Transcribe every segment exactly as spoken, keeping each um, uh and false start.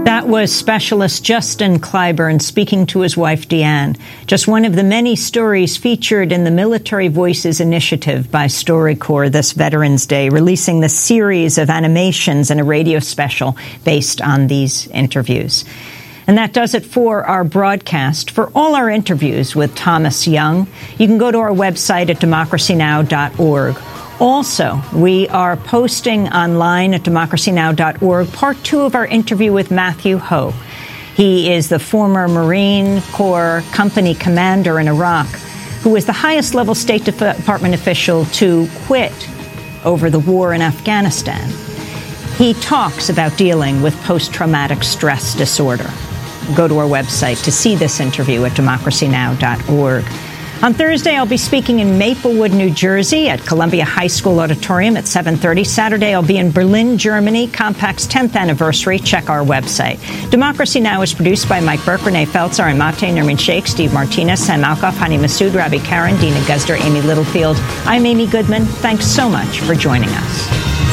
That was specialist Justin Clyburn speaking to his wife, Deanne. Just one of the many stories featured in the Military Voices initiative by StoryCorps this Veterans Day, releasing the series of animations and a radio special based on these interviews. And that does it for our broadcast. For all our interviews with Thomas Young, you can go to our website at democracy now dot org. Also, we are posting online at democracy now dot org part two of our interview with Matthew Ho. He is the former Marine Corps company commander in Iraq, who was the highest level State Department official to quit over the war in Afghanistan. He talks about dealing with post-traumatic stress disorder. Go to our website to see this interview at democracy now dot org. On Thursday, I'll be speaking in Maplewood, New Jersey at Columbia High School Auditorium at seven thirty. Saturday, I'll be in Berlin, Germany, Compact's tenth anniversary. Check our website. Democracy Now! Is produced by Mike Burke, Renee Feltz, Aaron Mate, Nermin Sheikh, Steve Martinez, Sam Alkoff, Hani Massoud, Ravi Karen, Dina Guzder, Amy Littlefield. I'm Amy Goodman. Thanks so much for joining us.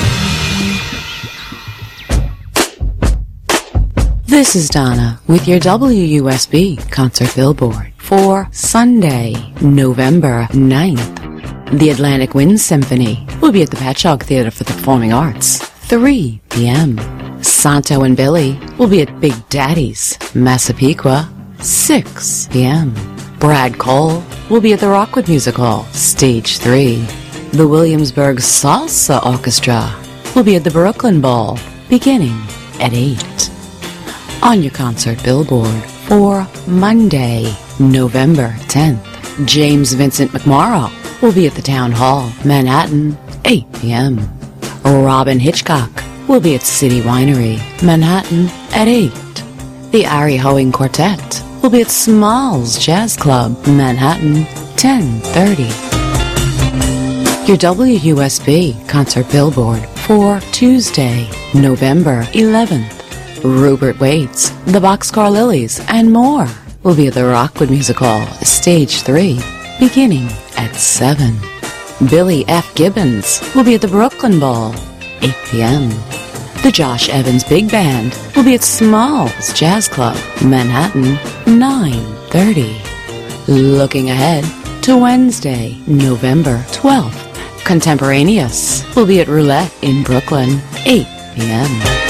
This is Donna with your W U S B concert billboard for Sunday, November ninth. The Atlantic Wind Symphony will be at the Patchogue Theater for the Performing Arts, three p.m. Santo and Billy will be at Big Daddy's, Massapequa, six p.m. Brad Cole will be at the Rockwood Music Hall, Stage three. The Williamsburg Salsa Orchestra will be at the Brooklyn Ball, beginning at eight. On your concert billboard for Monday, November tenth, James Vincent McMorrow will be at the Town Hall, Manhattan, eight p.m. Robin Hitchcock will be at City Winery, Manhattan, at eight. The Ari Hoeing Quartet will be at Smalls Jazz Club, Manhattan, ten thirty. Your W U S B concert billboard for Tuesday, November eleventh. Rupert Waits, the Boxcar Lilies, and more will be at the Rockwood Music Hall, Stage three, beginning at seven. Billy F. Gibbons will be at the Brooklyn Ball, eight p.m. The Josh Evans Big Band will be at Smalls Jazz Club, Manhattan, nine thirty. Looking ahead to Wednesday, November twelfth, Contemporaneous will be at Roulette in Brooklyn, eight p.m.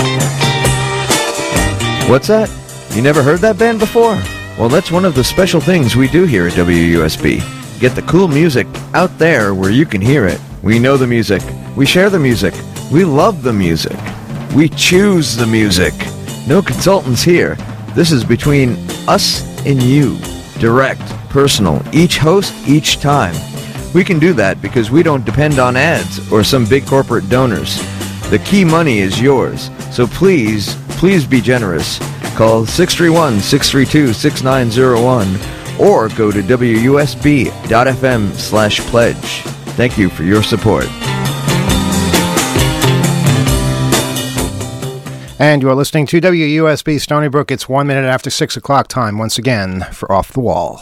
What's that? You never heard that band before? Well, that's one of the special things we do here at W U S B. Get the cool music out there where you can hear it. We know the music. We share the music. We love the music. We choose the music. No consultants here. This is between us and you. Direct, personal, each host, each time. We can do that because we don't depend on ads or some big corporate donors. The key money is yours. So please, please be generous. Call six three one, six three two, six nine zero one or go to W U S B dot F M slash pledge. Thank you for your support. And you are listening to W U S B Stony Brook. It's one minute after six o'clock time once again for Off the Wall.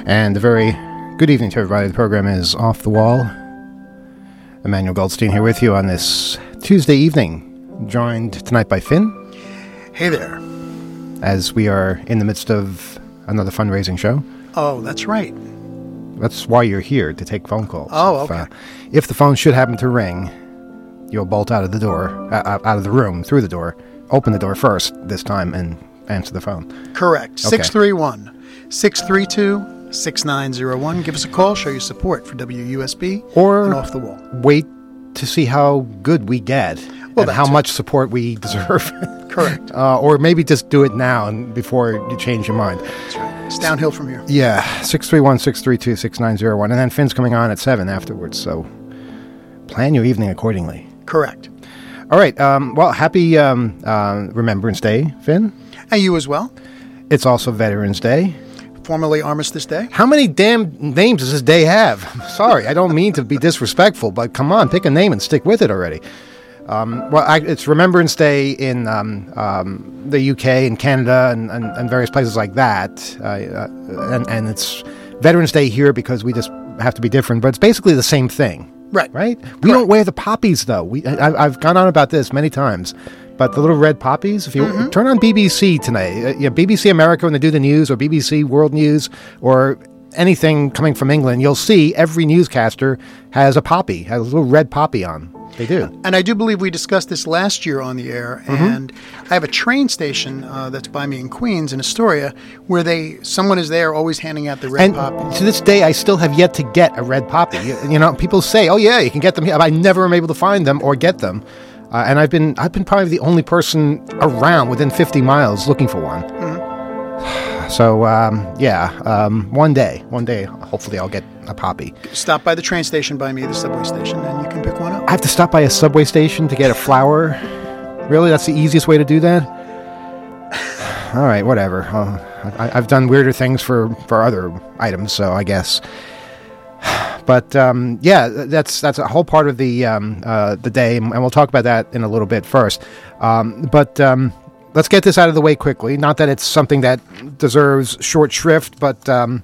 And a very good evening to everybody. The program is Off the Wall. Emmanuel Goldstein here with you on this Tuesday evening, joined tonight by Finn. Hey there. As we are in the midst of another fundraising show. Oh, that's right. That's why you're here, to take phone calls. Oh, if, okay. Uh, if the phone should happen to ring, you'll bolt out of the door, uh, out of the room, through the door, open the door first this time, and answer the phone. Correct. Okay. six three one, six three two, six nine zero one. Give us a call, show your support for W U S B or and Off the Wall. Wait to see how good we get well, and how it. much support we deserve. Correct. uh, or maybe just do it now and before you change your mind. That's right. It's downhill from here. Yeah, six three one, six three two, six nine zero one. And then Finn's coming on at seven afterwards, so plan your evening accordingly. Correct. All right, um, well, happy um, uh, Remembrance Day, Finn. And you as well. It's also Veterans Day. Formerly Armistice Day. How many damn names does this day have? Sorry, I don't mean to be disrespectful, but come on, pick a name and stick with it already. Um, well, I, it's Remembrance Day in um, um, the U K and Canada and, and, and various places like that. Uh, uh, and, and it's Veterans Day here because we just have to be different, but it's basically the same thing. Right. Right? We don't wear the poppies, though. We I, I've gone on about this many times. But the little red poppies, if you mm-hmm. turn on B B C tonight, uh, yeah, B B C America when they do the news, or B B C World News, or anything coming from England, you'll see every newscaster has a poppy, has a little red poppy on. They do. And I do believe we discussed this last year on the air, mm-hmm. and I have a train station uh, that's by me in Queens, in Astoria, where they someone is there always handing out the red and poppies. To this day, I still have yet to get a red poppy. you, you know, people say, oh yeah, you can get them here. I never am able to find them or get them. Uh, and I've been I've been probably the only person around within fifty miles looking for one. Mm-hmm. So, um, yeah, um, one day, one day, hopefully I'll get a poppy. Stop by the train station by me, the subway station, and you can pick one up. I have to stop by a subway station to get a flower? Really? That's the easiest way to do that? All right, whatever. Uh, I, I've done weirder things for, for other items, so I guess... But um, yeah, that's that's a whole part of the um, uh, the day, and we'll talk about that in a little bit first. Um, but um, let's get this out of the way quickly. Not that it's something that deserves short shrift, but um,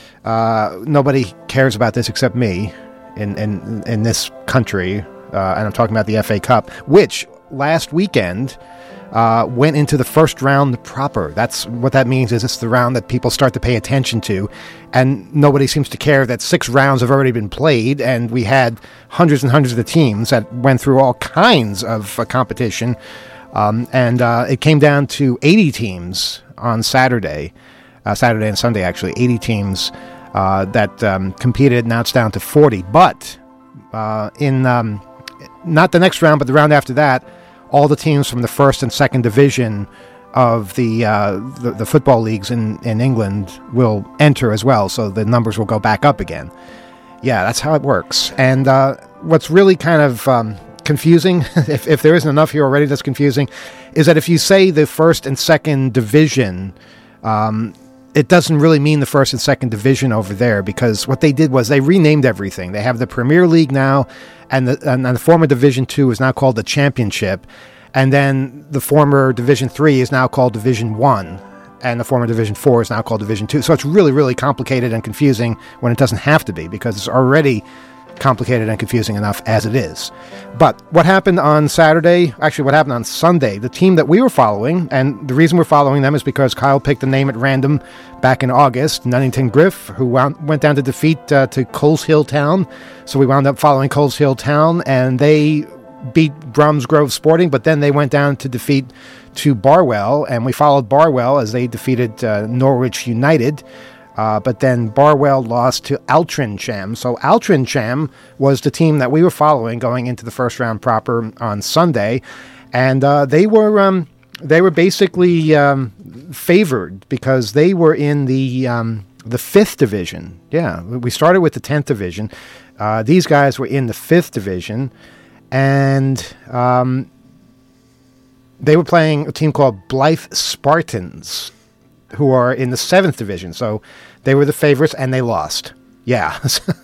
uh, nobody cares about this except me in in, in this country, uh, and I'm talking about the F A Cup, which last weekend uh, went into the first round proper. That's what that means. Is it's the round that people start to pay attention to. And nobody seems to care that six rounds have already been played, and we had hundreds and hundreds of the teams that went through all kinds of uh, competition. Um, and uh, it came down to eighty teams on Saturday, uh, Saturday and Sunday, actually, eighty teams uh, that um, competed. Now it's down to forty. But uh, in um, not the next round, but the round after that, all the teams from the first and second division of the, uh, the the football leagues in, in England will enter as well, so the numbers will go back up again. Yeah, that's how it works. And uh, what's really kind of um, confusing, if, if there isn't enough here already that's confusing, is that if you say the first and second division, um, it doesn't really mean the first and second division over there, because what they did was they renamed everything. They have the Premier League now, and the, and the former Division Two is now called the Championship. And then the former Division Three is now called Division One, and the former Division Four is now called Division Two. So it's really, really complicated and confusing when it doesn't have to be, because it's already complicated and confusing enough as it is. But what happened on Saturday, actually what happened on Sunday, the team that we were following, and the reason we're following them is because Kyle picked a name at random back in August, Nunnington Griff, who wound, went down to defeat uh, to Coleshill Town. So we wound up following Coleshill Town, and they beat Bromsgrove Sporting, but then they went down to defeat to Barwell, and we followed Barwell as they defeated uh, Norwich United. Uh, but then Barwell lost to Altrincham. So Altrincham was the team that we were following going into the first round proper on Sunday, and uh, they were um, they were basically um, favored because they were in the um, the fifth division. Yeah, we started with the tenth division. Uh, these guys were in the fifth division. And um, they were playing a team called Blythe Spartans, who are in the seventh division. So they were the favorites, and they lost. Yeah.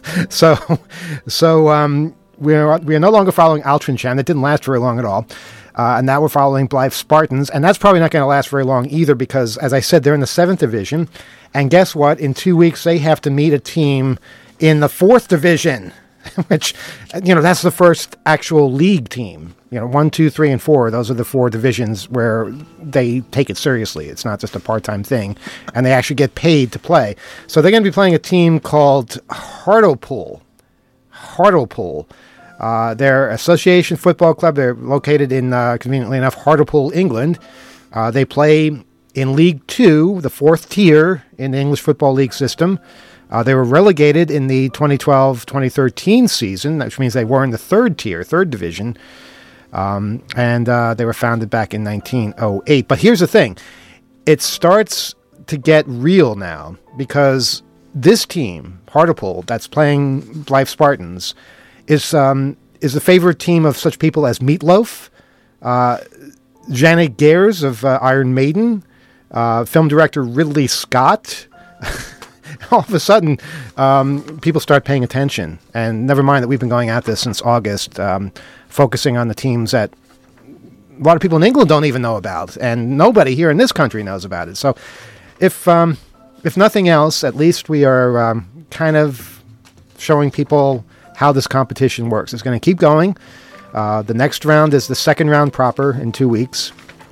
so so um, we are we are no longer following Altrincham. That didn't last very long at all. Uh, and now we're following Blythe Spartans. And that's probably not going to last very long either because, as I said, they're in the seventh division. And guess what? In two weeks, they have to meet a team in the fourth division, which, you know, that's the first actual league team. You know, one, two, three, and four. Those are the four divisions where they take it seriously. It's not just a part-time thing. And they actually get paid to play. So they're going to be playing a team called Hartlepool. Hartlepool. Uh, they're Association Football Club. They're located in, uh, conveniently enough, Hartlepool, England. Uh, they play in League Two, the fourth tier in the English Football League system. Uh, they were relegated in the twenty twelve twenty thirteen season, which means they were in the third tier, third division. Um, and uh, they were founded back in nineteen oh eight. But here's the thing. It starts to get real now because this team, Hartlepool, that's playing Blythe Spartans, is um, is the favorite team of such people as Meatloaf, uh, Janet Gers of uh, Iron Maiden, uh, film director Ridley Scott. All of a sudden, um, people start paying attention. And never mind that we've been going at this since August, um, focusing on the teams that a lot of people in England don't even know about, and nobody here in this country knows about it. So if um, if nothing else, at least we are um, kind of showing people how this competition works. It's going to keep going. Uh, the next round is the second round proper in two weeks.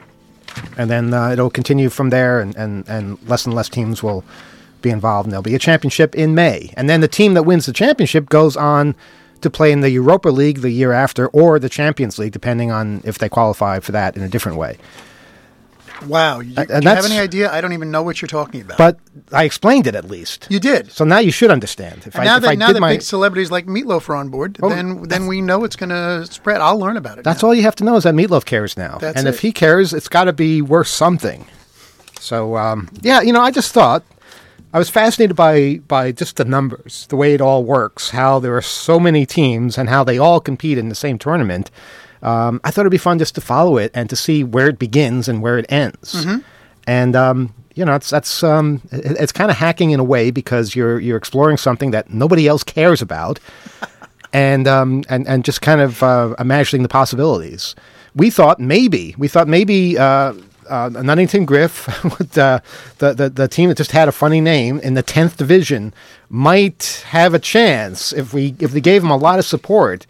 And then uh, it'll continue from there, and, and, and less and less teams will be involved, and there'll be a championship in May. And then the team that wins the championship goes on to play in the Europa League the year after, or the Champions League, depending on if they qualify for that in a different way. Wow. You, and do you have any idea? I don't even know what you're talking about. But I explained it at least. You did. So now you should understand. If and I, now if that, I now did that my, big celebrities like Meatloaf are on board, oh, then then we know it's going to spread. I'll learn about it. That's now. all you have to know is that Meatloaf cares now. That's and it. if he cares, it's got to be worth something. So, um, yeah, you know, I just thought, I was fascinated by, by just the numbers, the way it all works, how there are so many teams and how they all compete in the same tournament. Um, I thought it'd be fun just to follow it and to see where it begins and where it ends. Mm-hmm. And, um, you know, it's that's um, it, it's kind of hacking in a way because you're you're exploring something that nobody else cares about and, um, and, and just kind of uh, imagining the possibilities. We thought maybe, we thought maybe... Uh, Uh, Nunnington Griff, with, uh, the, the the team that just had a funny name in the tenth division, might have a chance if we if we gave them a lot of support.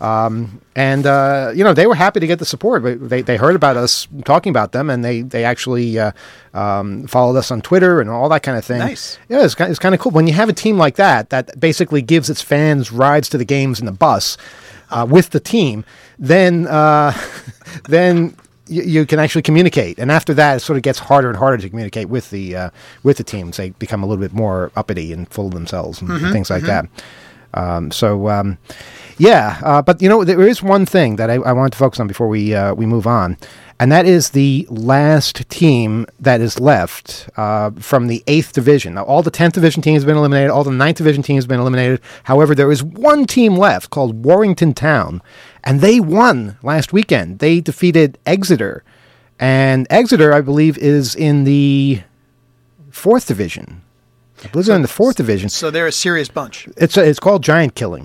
Um, and uh, you know, they were happy to get the support. They they heard about us talking about them, and they they actually uh, um, followed us on Twitter and all that kind of thing. Nice. Yeah, it's it's kind of cool when you have a team like that that basically gives its fans rides to the games in the bus uh, with the team. Then uh, then. You can actually communicate, and after that, it sort of gets harder and harder to communicate with the uh, with the teams. They become a little bit more uppity and full of themselves and, mm-hmm, and things like mm-hmm. that. Um, so, um, yeah, uh, but you know, there is one thing that I, I want to focus on before we uh, we move on, and that is the last team that is left uh, from the eighth division. Now, all the tenth division teams have been eliminated. All the ninth division teams have been eliminated. However, there is one team left called Warrington Town. And they won last weekend. They defeated Exeter. And Exeter, I believe, is in the fourth division. I believe so, they're in the fourth division. So they're a serious bunch. It's a, it's called giant killing.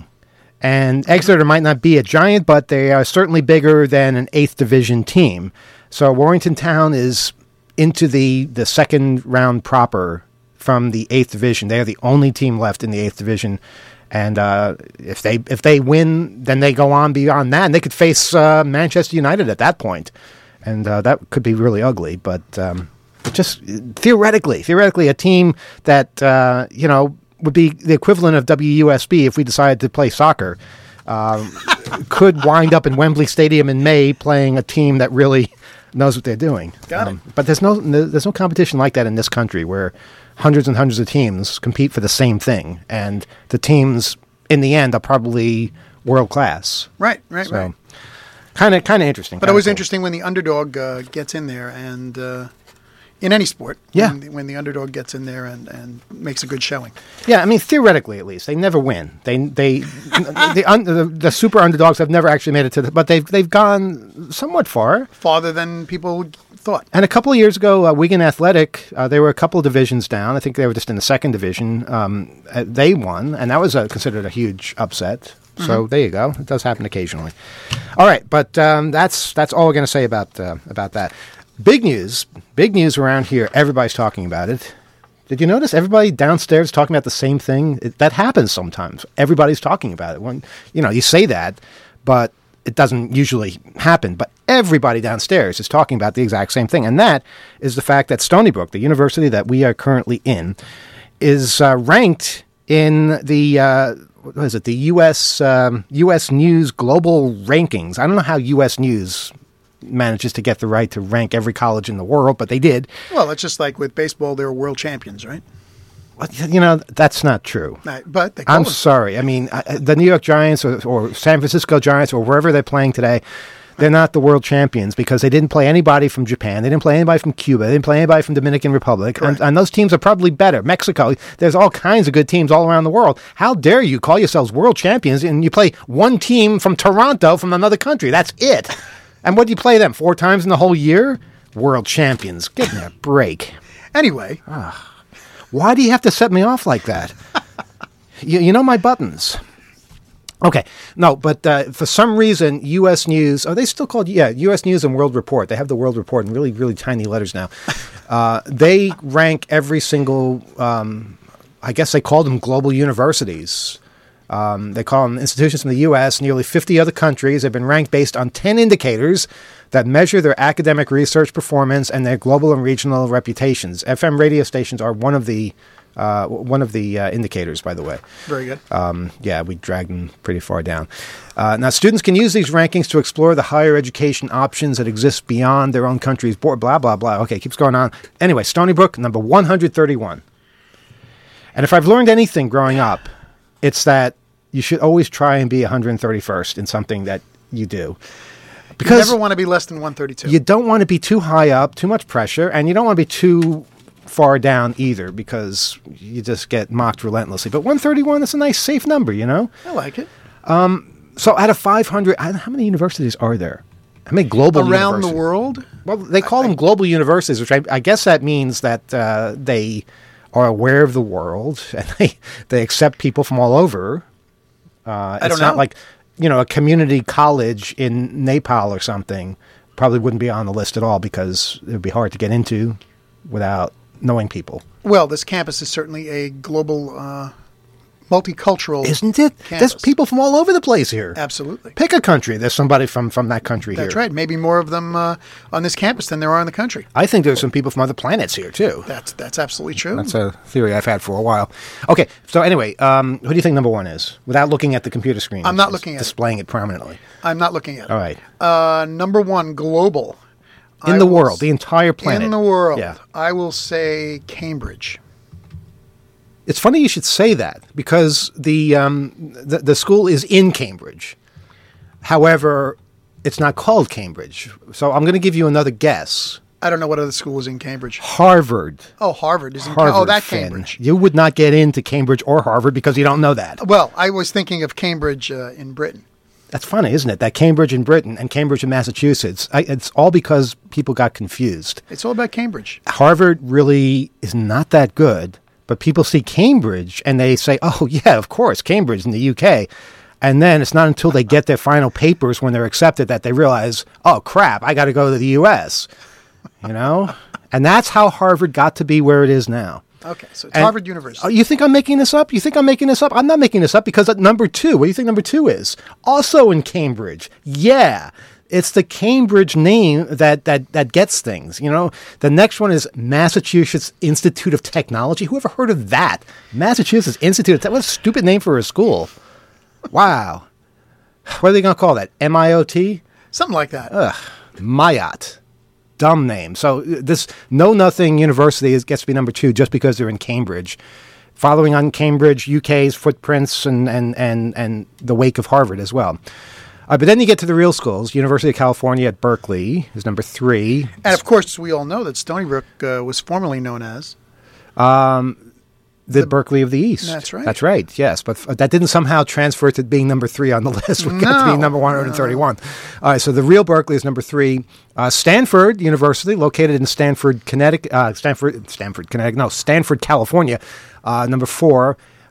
And Exeter might not be a giant, but they are certainly bigger than an eighth division team. So Warrington Town is into the, the second round proper from the eighth division. They are the only team left in the eighth division. And uh, if they if they win, then they go on beyond that, and they could face uh, Manchester United at that point, and uh, that could be really ugly. But um, just theoretically, theoretically, a team that uh, you know would be the equivalent of W U S B if we decided to play soccer um, could wind up in Wembley Stadium in May playing a team that really knows what they're doing. Got um, it. But there's no there's no competition like that in this country where hundreds and hundreds of teams compete for the same thing, and the teams in the end are probably world class. Right, right, so, right. Kind of, kind of interesting. But it was interesting when the underdog uh, gets in there, and uh, in any sport, yeah. when, the, when the underdog gets in there and, and makes a good showing. Yeah, I mean theoretically, at least they never win. They they the, un, the the super underdogs have never actually made it to the, but they've they've gone somewhat far, farther than people thought. And a couple of years ago, uh, Wigan Athletic, uh, they were a couple of divisions down. I think they were just in the second division. Um, uh, they won, and that was uh, considered a huge upset. So Mhm. there you go. It does happen occasionally. All right, but um, that's that's all we're going to say about uh, about that. Big news, big news around here. Everybody's talking about it. Did you notice everybody downstairs talking about the same thing? It, that happens sometimes. Everybody's talking about it. When you know you say that, but it doesn't usually happen. But everybody downstairs is talking about the exact same thing, and that is the fact that Stony Brook, the university that we are currently in, is uh, ranked in the uh, what is it? The U S um, U S News Global Rankings. I don't know how U S News manages to get the right to rank every college in the world, but they did. Well, it's just like with baseball, they were world champions, right? Well, you know, that's not true. Right, but they call I'm them- sorry. I mean, uh, the New York Giants or, or San Francisco Giants or wherever they're playing today, they're not the world champions because they didn't play anybody from Japan. They didn't play anybody from Cuba. They didn't play anybody from Dominican Republic. And, and those teams are probably better. Mexico, there's all kinds of good teams all around the world. How dare you call yourselves world champions and you play one team from Toronto from another country? That's it. And what do you play them? Four times in the whole year? World champions. Give me a break. Anyway. Ah, why do you have to set me off like that? you, you know my buttons. Okay. No, but uh, for some reason, U S News, are they still called, yeah, U S News and World Report. They have the World Report in really, really tiny letters now. Uh, they rank every single, um, I guess they call them global universities. Um, they call them institutions from the U S, nearly fifty other countries have been ranked based on ten indicators that measure their academic research performance and their global and regional reputations. F M radio stations are one of the uh, one of the uh, indicators, by the way. Very good. Um, yeah, we dragged them pretty far down. Uh, now, students can use these rankings to explore the higher education options that exist beyond their own country's board, blah, blah, blah. Okay, keeps going on. Anyway, Stony Brook, number one hundred thirty-one. And if I've learned anything growing up, it's that you should always try and be one hundred thirty-first in something that you do. Because you never want to be less than one thirty-two. You don't want to be too high up, too much pressure, and you don't want to be too far down either because you just get mocked relentlessly. But one thirty-one is a nice, safe number, you know? I like it. Um, so out of five hundred, how many universities are there? How many global Around universities? the world? Well, they call I, them global universities, which I, I guess that means that uh, they are aware of the world and they, they accept people from all over. Uh, I it's don't not know. like, you know, a community college in Nepal or something probably wouldn't be on the list at all because it would be hard to get into without knowing people. Well, this campus is certainly a global, uh, multicultural Isn't it? campus. There's people from all over the place here. Absolutely. Pick a country. There's somebody from, from that country That's here. right. Maybe more of them uh, on this campus than there are in the country. I think there's some people from other planets here, too. That's that's absolutely true. That's a theory I've had for a while. Okay, so anyway, um, who do you think number one is? Without looking at the computer screen. I'm not It's looking at it. displaying it prominently. I'm not looking at it. All right. Uh, number one, global. In I the will world, s- the entire planet. In the world. Yeah. I will say Cambridge. It's funny you should say that because the, um, the the school is in Cambridge. However, it's not called Cambridge. So I'm going to give you another guess. I don't know what other school is in Cambridge. Harvard. Oh, Harvard is in Harvard. Cambridge. Oh, that Finn. Cambridge. You would not get into Cambridge or Harvard because you don't know that. Well, I was thinking of Cambridge uh, in Britain. That's funny, isn't it? That Cambridge in Britain and Cambridge in Massachusetts. I, it's all because people got confused. It's all about Cambridge. Harvard really is not that good, but people see Cambridge and they say, oh, yeah, of course, Cambridge in the U K. And then it's not until they get their final papers when they're accepted that they realize, oh, crap, I got to go to the U S, you know? And that's how Harvard got to be where it is now. Okay, so it's And- Harvard University. Oh, you think I'm making this up? You think I'm making this up? I'm not making this up because at number two, what do you think number two is? Also in Cambridge. Yeah. It's the Cambridge name that, that, that gets things, you know? The next one is Massachusetts Institute of Technology. Who ever heard of that? Massachusetts Institute of Technology. What a stupid name for a school. Wow. What are they going to call that? M I O T? Something like that. Ugh. Mayot. Dumb name. So uh, this Know Nothing University is, gets to be number two just because they're in Cambridge. Following on Cambridge, U K's footprints and, and, and, and the wake of Harvard as well. Uh, but then you get to the real schools. University of California at Berkeley is number three. And of course, we all know that Stony Brook uh, was formerly known as. Um, the, the Berkeley of the East. That's right. That's right, yes. But f- that didn't somehow transfer to being number three on the list. We got to No. be number one hundred thirty-one. All right, so the real Berkeley is number three. Uh, Stanford University, located in Stanford, Connecticut. Uh, Stanford, Stanford, Connecticut. No, Stanford, California, uh, number four.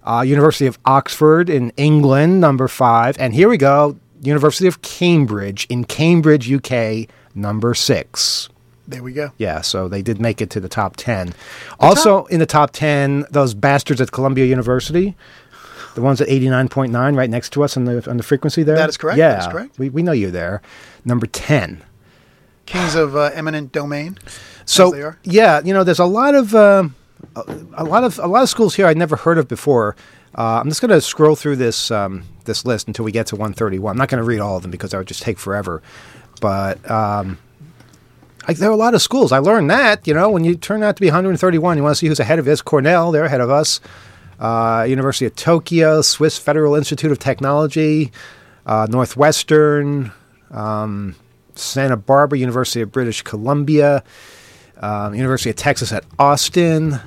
Uh, University of Oxford in England, number five. And here we go, University of Cambridge in Cambridge, U K, number six. There we go. Yeah, so they did make it to the top ten. The also top- in the top ten, those bastards at Columbia University, the ones at eighty-nine point nine right next to us on the on the frequency there. That is correct. Yeah, that is correct. We, we know you're there. Number ten. Kings of uh, eminent domain, so, as they are. Yeah, you know, there's a lot of... Uh, A, a lot of a lot of schools here I'd never heard of before. Uh, I'm just going to scroll through this um, this list until we get to one thirty-one. I'm not going to read all of them because that would just take forever. But um, I, there are a lot of schools. I learned that, you know, when you turn out to be one hundred thirty-one, you want to see who's ahead of us. Cornell, they're ahead of us. Uh, University of Tokyo, Swiss Federal Institute of Technology, uh, Northwestern, um, Santa Barbara, University of British Columbia, um, University of Texas at Austin.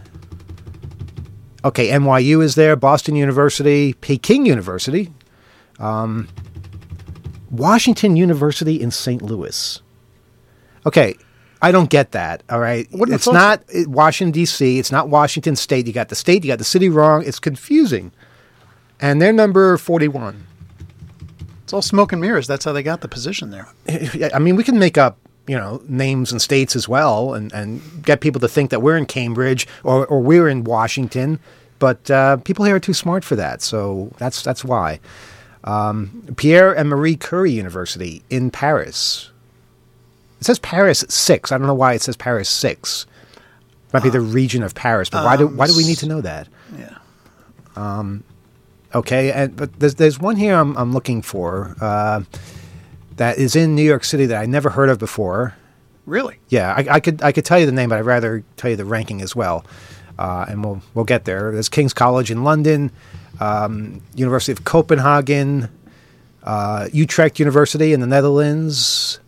Okay, N Y U is there, Boston University, Peking University, um, Washington University in Saint Louis. Okay, I don't get that, all right? It's not Washington, D C It's not Washington State. You got the state, you got the city wrong. It's confusing. And they're number forty-one. It's all smoke and mirrors. That's how they got the position there. I mean, we can make up, you know, names and states as well and, and get people to think that we're in Cambridge or, or we're in Washington. But uh, people here are too smart for that. So that's that's why. Um, Pierre and Marie Curie University in Paris. It says Paris six. I don't know why it says Paris six. It might be the region of Paris, but why do why do we need to know that? Yeah. Um, okay, and but there's there's one here I'm I'm looking for uh, that is in New York City that I never heard of before. Really? Yeah, I, I could I could tell you the name, but I'd rather tell you the ranking as well, uh, and we'll we'll get there. There's King's College in London, um, University of Copenhagen, uh, Utrecht University in the Netherlands.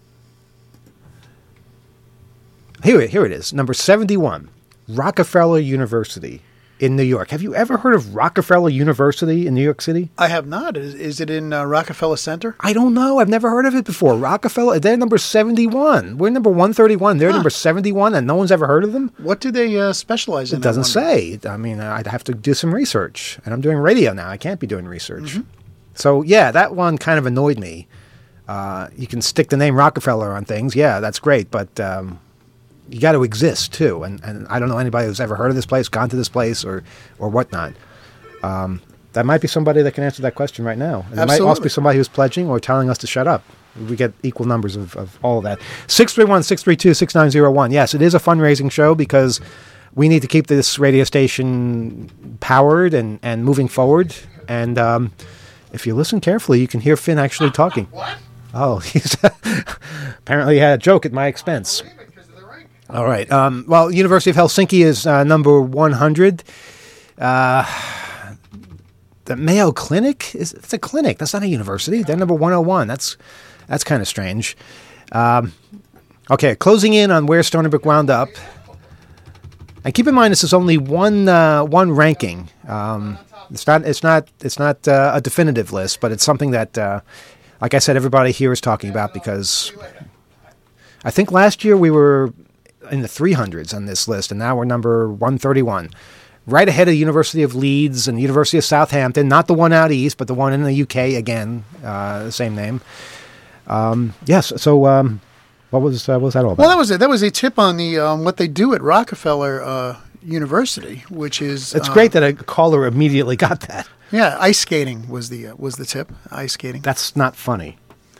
Here, here it is, number seventy-one, Rockefeller University in New York. Have you ever heard of Rockefeller University in New York City? I have not. Is, is it in uh, Rockefeller Center? I don't know. I've never heard of it before. Rockefeller, they're number seventy-one. We're number one thirty-one. They're huh. number seventy-one, and no one's ever heard of them? What do they uh, specialize in? It doesn't say. I mean, I'd have to do some research, and I'm doing radio now. I can't be doing research. Mm-hmm. So, yeah, that one kind of annoyed me. Uh, you can stick the name Rockefeller on things. Yeah, that's great, but... Um, you got to exist too, and, and I don't know anybody who's ever heard of this place, gone to this place, or or whatnot. Um, that might be somebody that can answer that question right now. And it might also be somebody who's pledging or telling us to shut up. We get equal numbers of, of all of that. six three one, six three two, six nine zero one. Yes, it is a fundraising show because we need to keep this radio station powered and, and moving forward. And um, if you listen carefully, you can hear Finn actually talking. What? Oh, he's apparently he had a joke at my expense. All right. Um, well, University of Helsinki is uh, number one hundred. Uh, the Mayo Clinic is it's a clinic. That's not a university. They're number one oh one. That's that's kind of strange. Um, okay, closing in on where Stony Brook wound up. And keep in mind, this is only one uh, one ranking. Um, it's not it's not it's not uh, a definitive list, but it's something that, uh, like I said, everybody here is talking about because I think last year we were in the three hundreds on this list, and now we're number one thirty-one. Right ahead of the University of Leeds and the University of Southampton, not the one out east, but the one in the U K, again, uh, the same name. Um, yes, so um, what was uh, what was that all about? Well, that was it. That was a tip on the um, what they do at Rockefeller uh, University, which is... It's uh, great that a caller immediately got that. Yeah, ice skating was the uh, was the tip, ice skating. That's not funny.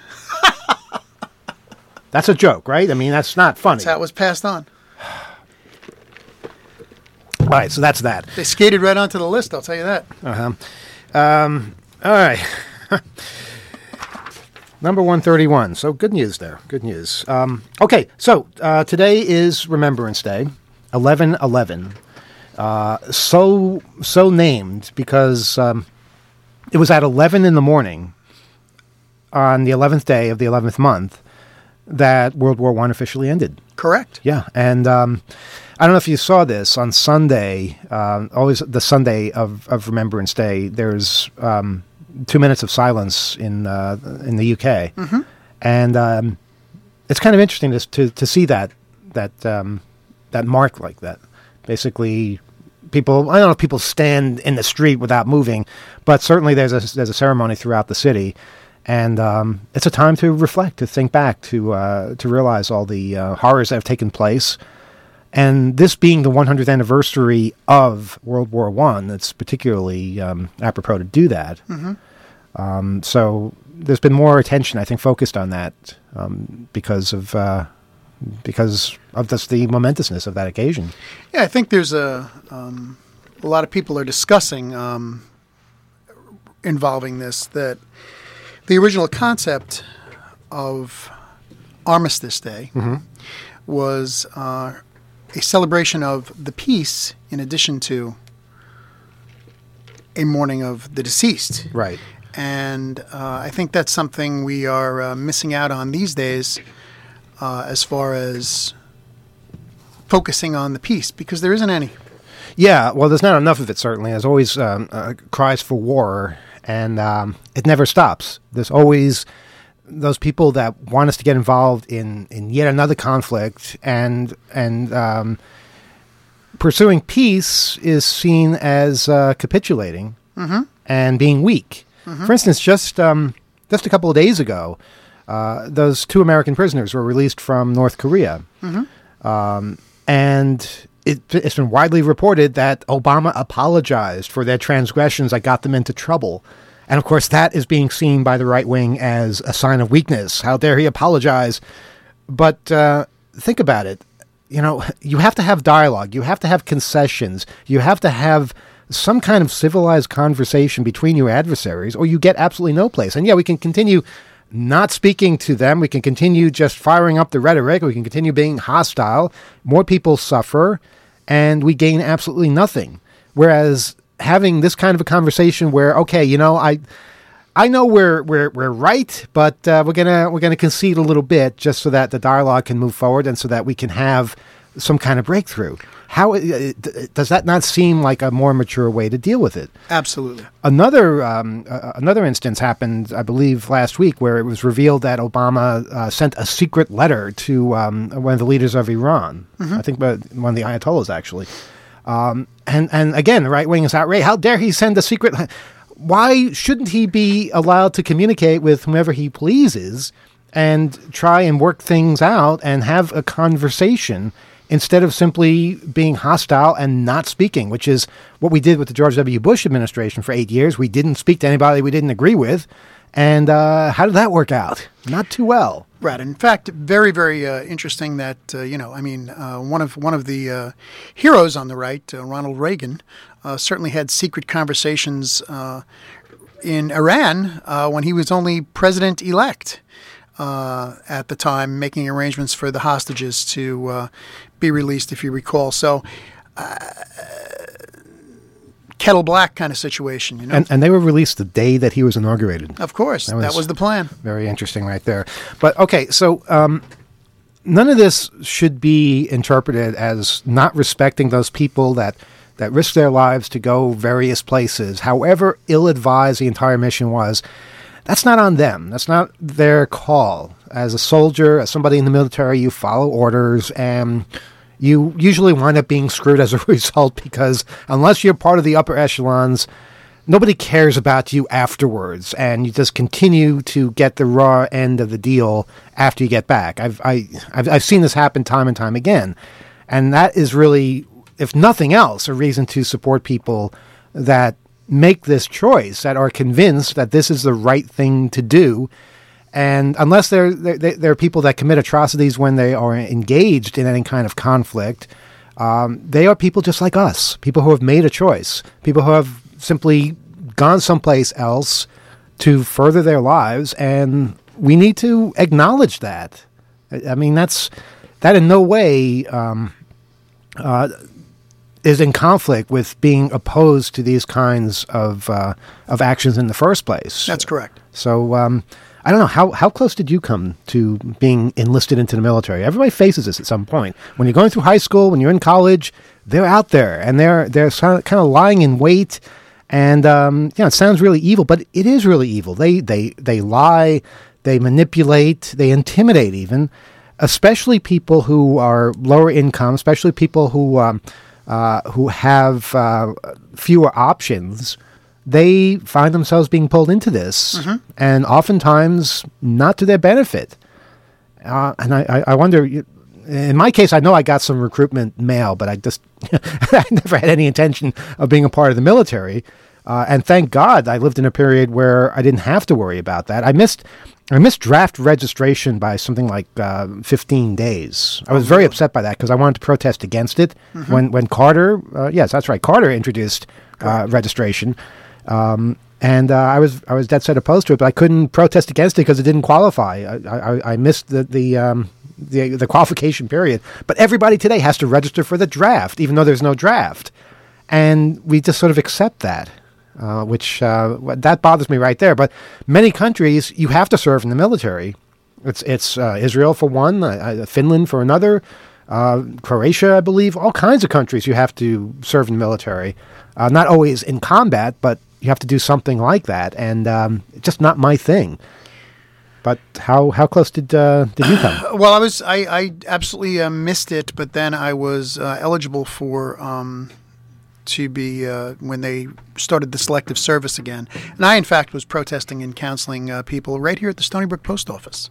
That's a joke, right? I mean, that's not funny. That's how it was passed on. All right, so that's that. They skated right onto the list, I'll tell you that. Uh-huh. Um, all right. Number one thirty-one. So good news there. Good news. Um, okay, so uh, today is Remembrance Day, eleven eleven. Uh, so, so named because um, it was at eleven in the morning on the eleventh day of the eleventh month that World War One officially ended. Correct. Yeah, and um, I don't know if you saw this on Sunday. Um, always the Sunday of, of Remembrance Day. There's um, two minutes of silence in uh, in the U K, mm-hmm. and um, it's kind of interesting to to, to see that that um, that mark like that. Basically, people, I don't know if people stand in the street without moving, but certainly there's a, there's a ceremony throughout the city. And um, it's a time to reflect, to think back, to uh, to realize all the uh, horrors that have taken place. And this being the one hundredth anniversary of World War One, it's particularly um, apropos to do that. Mm-hmm. Um, so there's been more attention, I think, focused on that um, because of uh, because of this, the momentousness of that occasion. Yeah, I think there's a um, a lot of people are discussing um, involving this, that the original concept of Armistice Day mm-hmm. was uh, a celebration of the peace in addition to a mourning of the deceased. Right. And uh, I think that's something we are uh, missing out on these days uh, as far as focusing on the peace, because there isn't any. Yeah, well, there's not enough of it, certainly. There's always um, uh, cries for war, and um, it never stops. There's always those people that want us to get involved in, in yet another conflict, and and um, pursuing peace is seen as uh, capitulating mm-hmm. and being weak. Mm-hmm. For instance, just um, just a couple of days ago, uh, those two American prisoners were released from North Korea, mm-hmm. um, and it, it's been widely reported that Obama apologized for their transgressions that got them into trouble. And, of course, that is being seen by the right wing as a sign of weakness. How dare he apologize? But uh, think about it. You know, you have to have dialogue. You have to have concessions. You have to have some kind of civilized conversation between your adversaries, or you get absolutely no place. And, yeah, we can continue not speaking to them. We can continue just firing up the rhetoric. We can continue being hostile. More people suffer, and we gain absolutely nothing. Whereas having this kind of a conversation where, okay, you know, I I know we're we're we're right, but uh, we're gonna we're gonna concede a little bit just so that the dialogue can move forward and so that we can have some kind of breakthrough. How uh, does that not seem like a more mature way to deal with it? Absolutely. Another um, uh, another instance happened, I believe, last week, where it was revealed that Obama uh, sent a secret letter to um, one of the leaders of Iran. Mm-hmm. I think one of the Ayatollahs, actually. Um, and and again, the right wing is outraged. How dare he send a secret? Le- Why shouldn't he be allowed to communicate with whomever he pleases and try and work things out and have a conversation, instead of simply being hostile and not speaking, which is what we did with the George W. Bush administration for eight years. We didn't speak to anybody we didn't agree with. And uh, how did that work out? Not too well. Right. In fact, very, very uh, interesting that, uh, you know, I mean, uh, one of one of the uh, heroes on the right, uh, Ronald Reagan, uh, certainly had secret conversations uh, in Iran uh, when he was only president-elect. Uh, at the time, making arrangements for the hostages to uh, be released, if you recall. So, uh, kettle black kind of situation, you know. And, and they were released the day that he was inaugurated. Of course, that was, that was the plan. Very interesting, right there. But okay, so um, none of this should be interpreted as not respecting those people that that risked their lives to go various places, however ill-advised the entire mission was. That's not on them. That's not their call. As a soldier, as somebody in the military, you follow orders, and you usually wind up being screwed as a result, because unless you're part of the upper echelons, nobody cares about you afterwards, and you just continue to get the raw end of the deal after you get back. I've I, I've, I've seen this happen time and time again, and that is really, if nothing else, a reason to support people that make this choice, that are convinced that this is the right thing to do. And unless they're, they're, they're people that commit atrocities when they are engaged in any kind of conflict, um, they are people just like us, people who have made a choice, people who have simply gone someplace else to further their lives, and we need to acknowledge that. I mean, that's that in no way um, uh, is in conflict with being opposed to these kinds of uh, of actions in the first place. That's correct. So um, I don't know, how how close did you come to being enlisted into the military? Everybody faces this at some point. When you're going through high school, when you're in college, they're out there and they're they're kind of lying in wait. And um, you know, it sounds really evil, but it is really evil. They they they lie, they manipulate, they intimidate even, especially people who are lower income, especially people who um, uh, who have uh, fewer options, they find themselves being pulled into this, mm-hmm. and oftentimes not to their benefit. Uh, and I, I wonder, in my case, I know I got some recruitment mail, but I just I never had any intention of being a part of the military. Uh, and thank God I lived in a period where I didn't have to worry about that. I missed I missed draft registration by something like uh, fifteen days. I was very upset by that because I wanted to protest against it. Mm-hmm. When when Carter, uh, yes, that's right, Carter introduced uh, registration. Um, and uh, I was I was dead set opposed to it, but I couldn't protest against it because it didn't qualify. I, I, I missed the the, um, the the qualification period. But everybody today has to register for the draft, even though there's no draft. And we just sort of accept that. Uh, which uh, that bothers me right there. But many countries, you have to serve in the military. It's it's uh, Israel for one, uh, Finland for another, uh, Croatia, I believe. All kinds of countries you have to serve in the military. Uh, not always in combat, but you have to do something like that. And um, it's just not my thing. But how how close did uh, did you come? Well, I was I, I absolutely uh, missed it, but then I was uh, eligible for. Um to be uh, when they started the selective service again. And I, in fact, was protesting and counseling uh, people right here at the Stony Brook Post Office.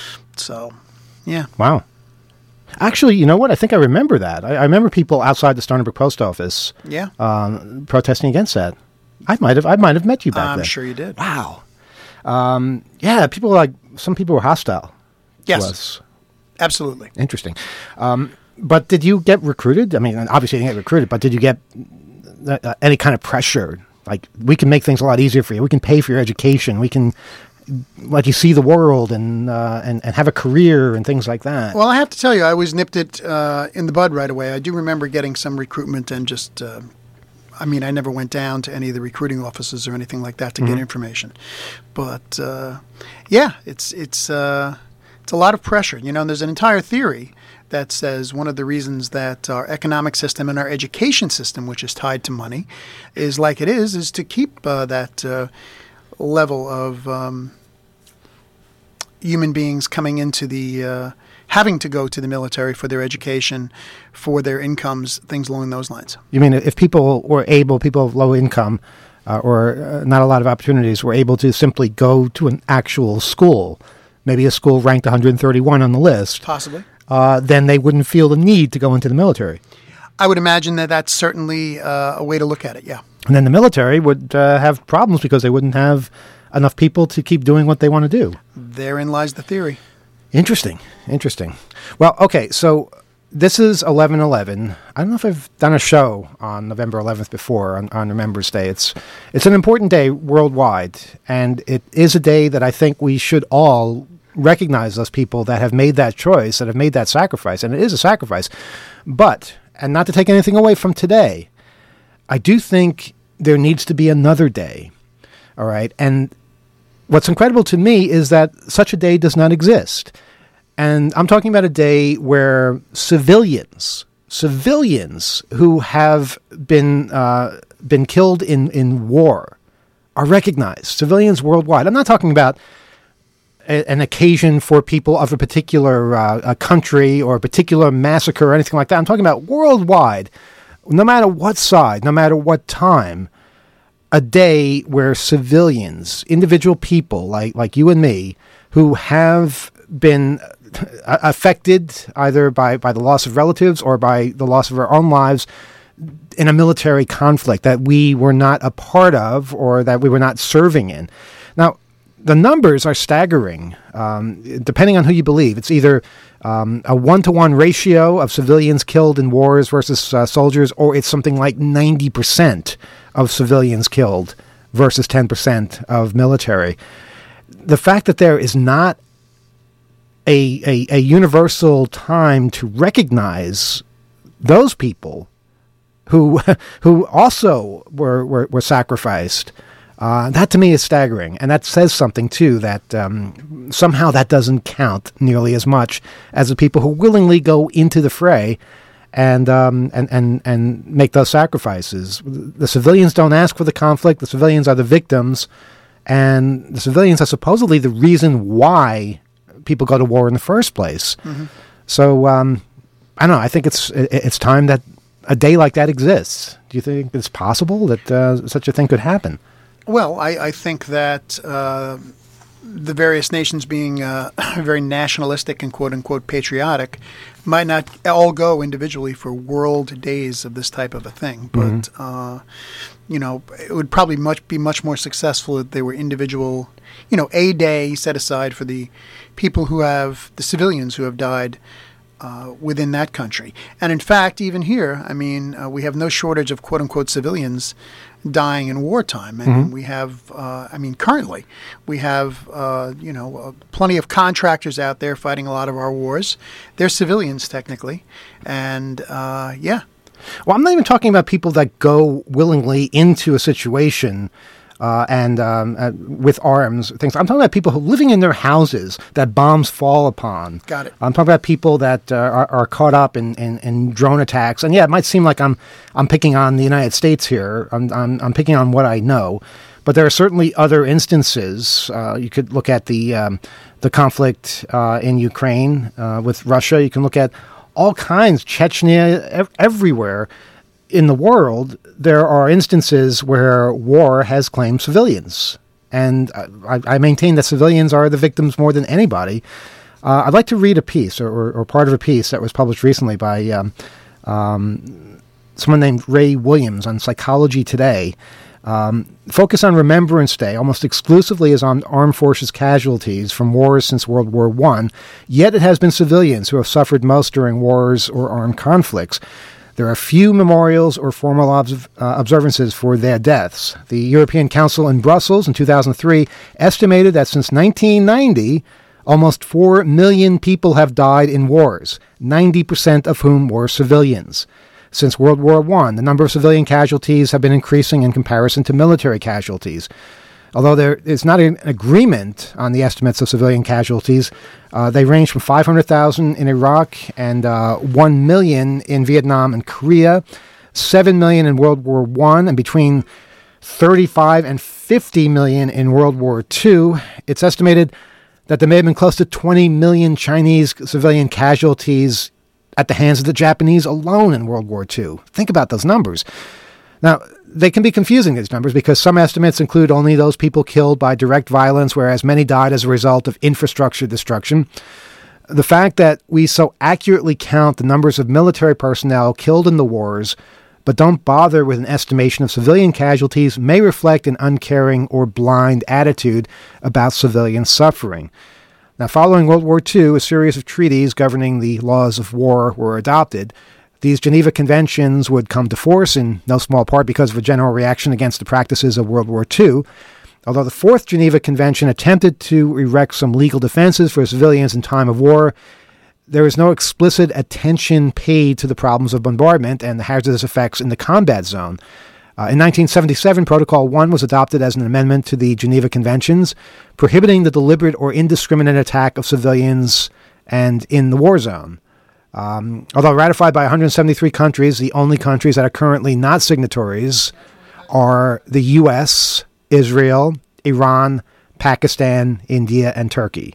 So, yeah. Wow. Actually, you know what? I think I remember that. I, I remember people outside the Stony Brook Post Office yeah. um, protesting against that. I might have I might have met you back I'm then. I'm sure you did. Wow. Um, yeah, people were like, some people were hostile. Yes. To us. Absolutely. Interesting. Um, but did you get recruited? I mean, obviously you didn't get recruited, but did you get uh, any kind of pressure? Like, we can make things a lot easier for you. We can pay for your education. We can let you see the world and, uh, and and have a career and things like that. Well, I have to tell you, I always nipped it uh, in the bud right away. I do remember getting some recruitment and just, uh, I mean, I never went down to any of the recruiting offices or anything like that to mm-hmm. get information. But, uh, yeah, it's, it's, uh, it's a lot of pressure. You know, and there's an entire theory that says one of the reasons that our economic system and our education system, which is tied to money, is like it is, is to keep uh, that uh, level of um, human beings coming into the, uh, having to go to the military for their education, for their incomes, things along those lines. You mean if people were able, people of low income uh, or uh, not a lot of opportunities, were able to simply go to an actual school, maybe a school ranked one hundred thirty-one on the list. Possibly. Uh, then they wouldn't feel the need to go into the military. I would imagine that that's certainly uh, a way to look at it, yeah. And then the military would uh, have problems because they wouldn't have enough people to keep doing what they want to do. Therein lies the theory. Interesting, interesting. Well, okay, so this is eleven eleven. I don't know if I've done a show on November eleventh before, on, on Remembrance Day. It's, it's an important day worldwide, and it is a day that I think we should all recognize those people that have made that choice, that have made that sacrifice, and it is a sacrifice. But, and not to take anything away from today, I do think there needs to be another day, all right? And what's incredible to me is that such a day does not exist. And I'm talking about a day where civilians, civilians who have been uh, been killed in, in war are recognized, civilians worldwide. I'm not talking about an occasion for people of a particular uh, a country or a particular massacre or anything like that. I'm talking about worldwide, no matter what side, no matter what time, a day where civilians, individual people like, like you and me, who have been affected either by, by the loss of relatives or by the loss of our own lives in a military conflict that we were not a part of or that we were not serving in. Now, the numbers are staggering, um, depending on who you believe. It's either um, a one-to-one ratio of civilians killed in wars versus uh, soldiers, or it's something like ninety percent of civilians killed versus ten percent of military. The fact that there is not a, a, a universal time to recognize those people who who also were, were, were sacrificed, Uh, that to me is staggering, and that says something too, that um, somehow that doesn't count nearly as much as the people who willingly go into the fray and um, and, and, and make those sacrifices. The civilians don't ask for the conflict, the civilians are the victims, and the civilians are supposedly the reason why people go to war in the first place. Mm-hmm. So, um, I don't know, I think it's it's time that a day like that exists. Do you think it's possible that uh, such a thing could happen? Well, I, I think that uh, the various nations being uh, very nationalistic and quote-unquote patriotic might not all go individually for world days of this type of a thing. But, mm-hmm. uh, you know, it would probably much be much more successful if they were individual, you know, a day set aside for the people who have, the civilians who have died uh, within that country. And in fact, even here, I mean, uh, we have no shortage of quote-unquote civilians dying in wartime. And mm-hmm. we have, uh, I mean, currently, we have, uh, you know, uh, plenty of contractors out there fighting a lot of our wars. They're civilians, technically. And, uh, yeah. Well, I'm not even talking about people that go willingly into a situation uh, and um, uh, with arms, things. I'm talking about people who are living in their houses that bombs fall upon. Got it. I'm talking about people that uh, are, are caught up in, in, in drone attacks. And yeah, it might seem like I'm I'm picking on the United States here. I'm I'm, I'm picking on what I know, but there are certainly other instances. Uh, you could look at the um, the conflict uh, in Ukraine uh, with Russia. You can look at all kinds, Chechnya, ev- everywhere in the world, there are instances where war has claimed civilians. And I, I maintain that civilians are the victims more than anybody. Uh, I'd like to read a piece, or, or, or part of a piece that was published recently by um, um, someone named Ray Williams on Psychology Today. Um, focus on Remembrance Day almost exclusively is on armed forces casualties from wars since World War One, yet it has been civilians who have suffered most during wars or armed conflicts. There are few memorials or formal observ- uh, observances for their deaths. The European Council in Brussels in two thousand three estimated that since nineteen ninety, almost four million people have died in wars, ninety percent of whom were civilians. Since World War One, the number of civilian casualties have been increasing in comparison to military casualties. Although there is not an agreement on the estimates of civilian casualties, uh, they range from five hundred thousand in Iraq and uh, one million in Vietnam and Korea, seven million in World War One, and between thirty-five and fifty million in World War Two. It's estimated that there may have been close to twenty million Chinese civilian casualties at the hands of the Japanese alone in World War Two. Think about those numbers. Now, they can be confusing, these numbers, because some estimates include only those people killed by direct violence, whereas many died as a result of infrastructure destruction. The fact that we so accurately count the numbers of military personnel killed in the wars, but don't bother with an estimation of civilian casualties, may reflect an uncaring or blind attitude about civilian suffering. Now, following World War Two, a series of treaties governing the laws of war were adopted. These Geneva Conventions would come to force, in no small part because of a general reaction against the practices of World War Two. Although the Fourth Geneva Convention attempted to erect some legal defenses for civilians in time of war, there is no explicit attention paid to the problems of bombardment and the hazardous effects in the combat zone. Uh, in nineteen seventy-seven, Protocol one was adopted as an amendment to the Geneva Conventions, prohibiting the deliberate or indiscriminate attack of civilians and in the war zone. Um, although ratified by one hundred seventy-three countries, the only countries that are currently not signatories are the U S, Israel, Iran, Pakistan, India, and Turkey.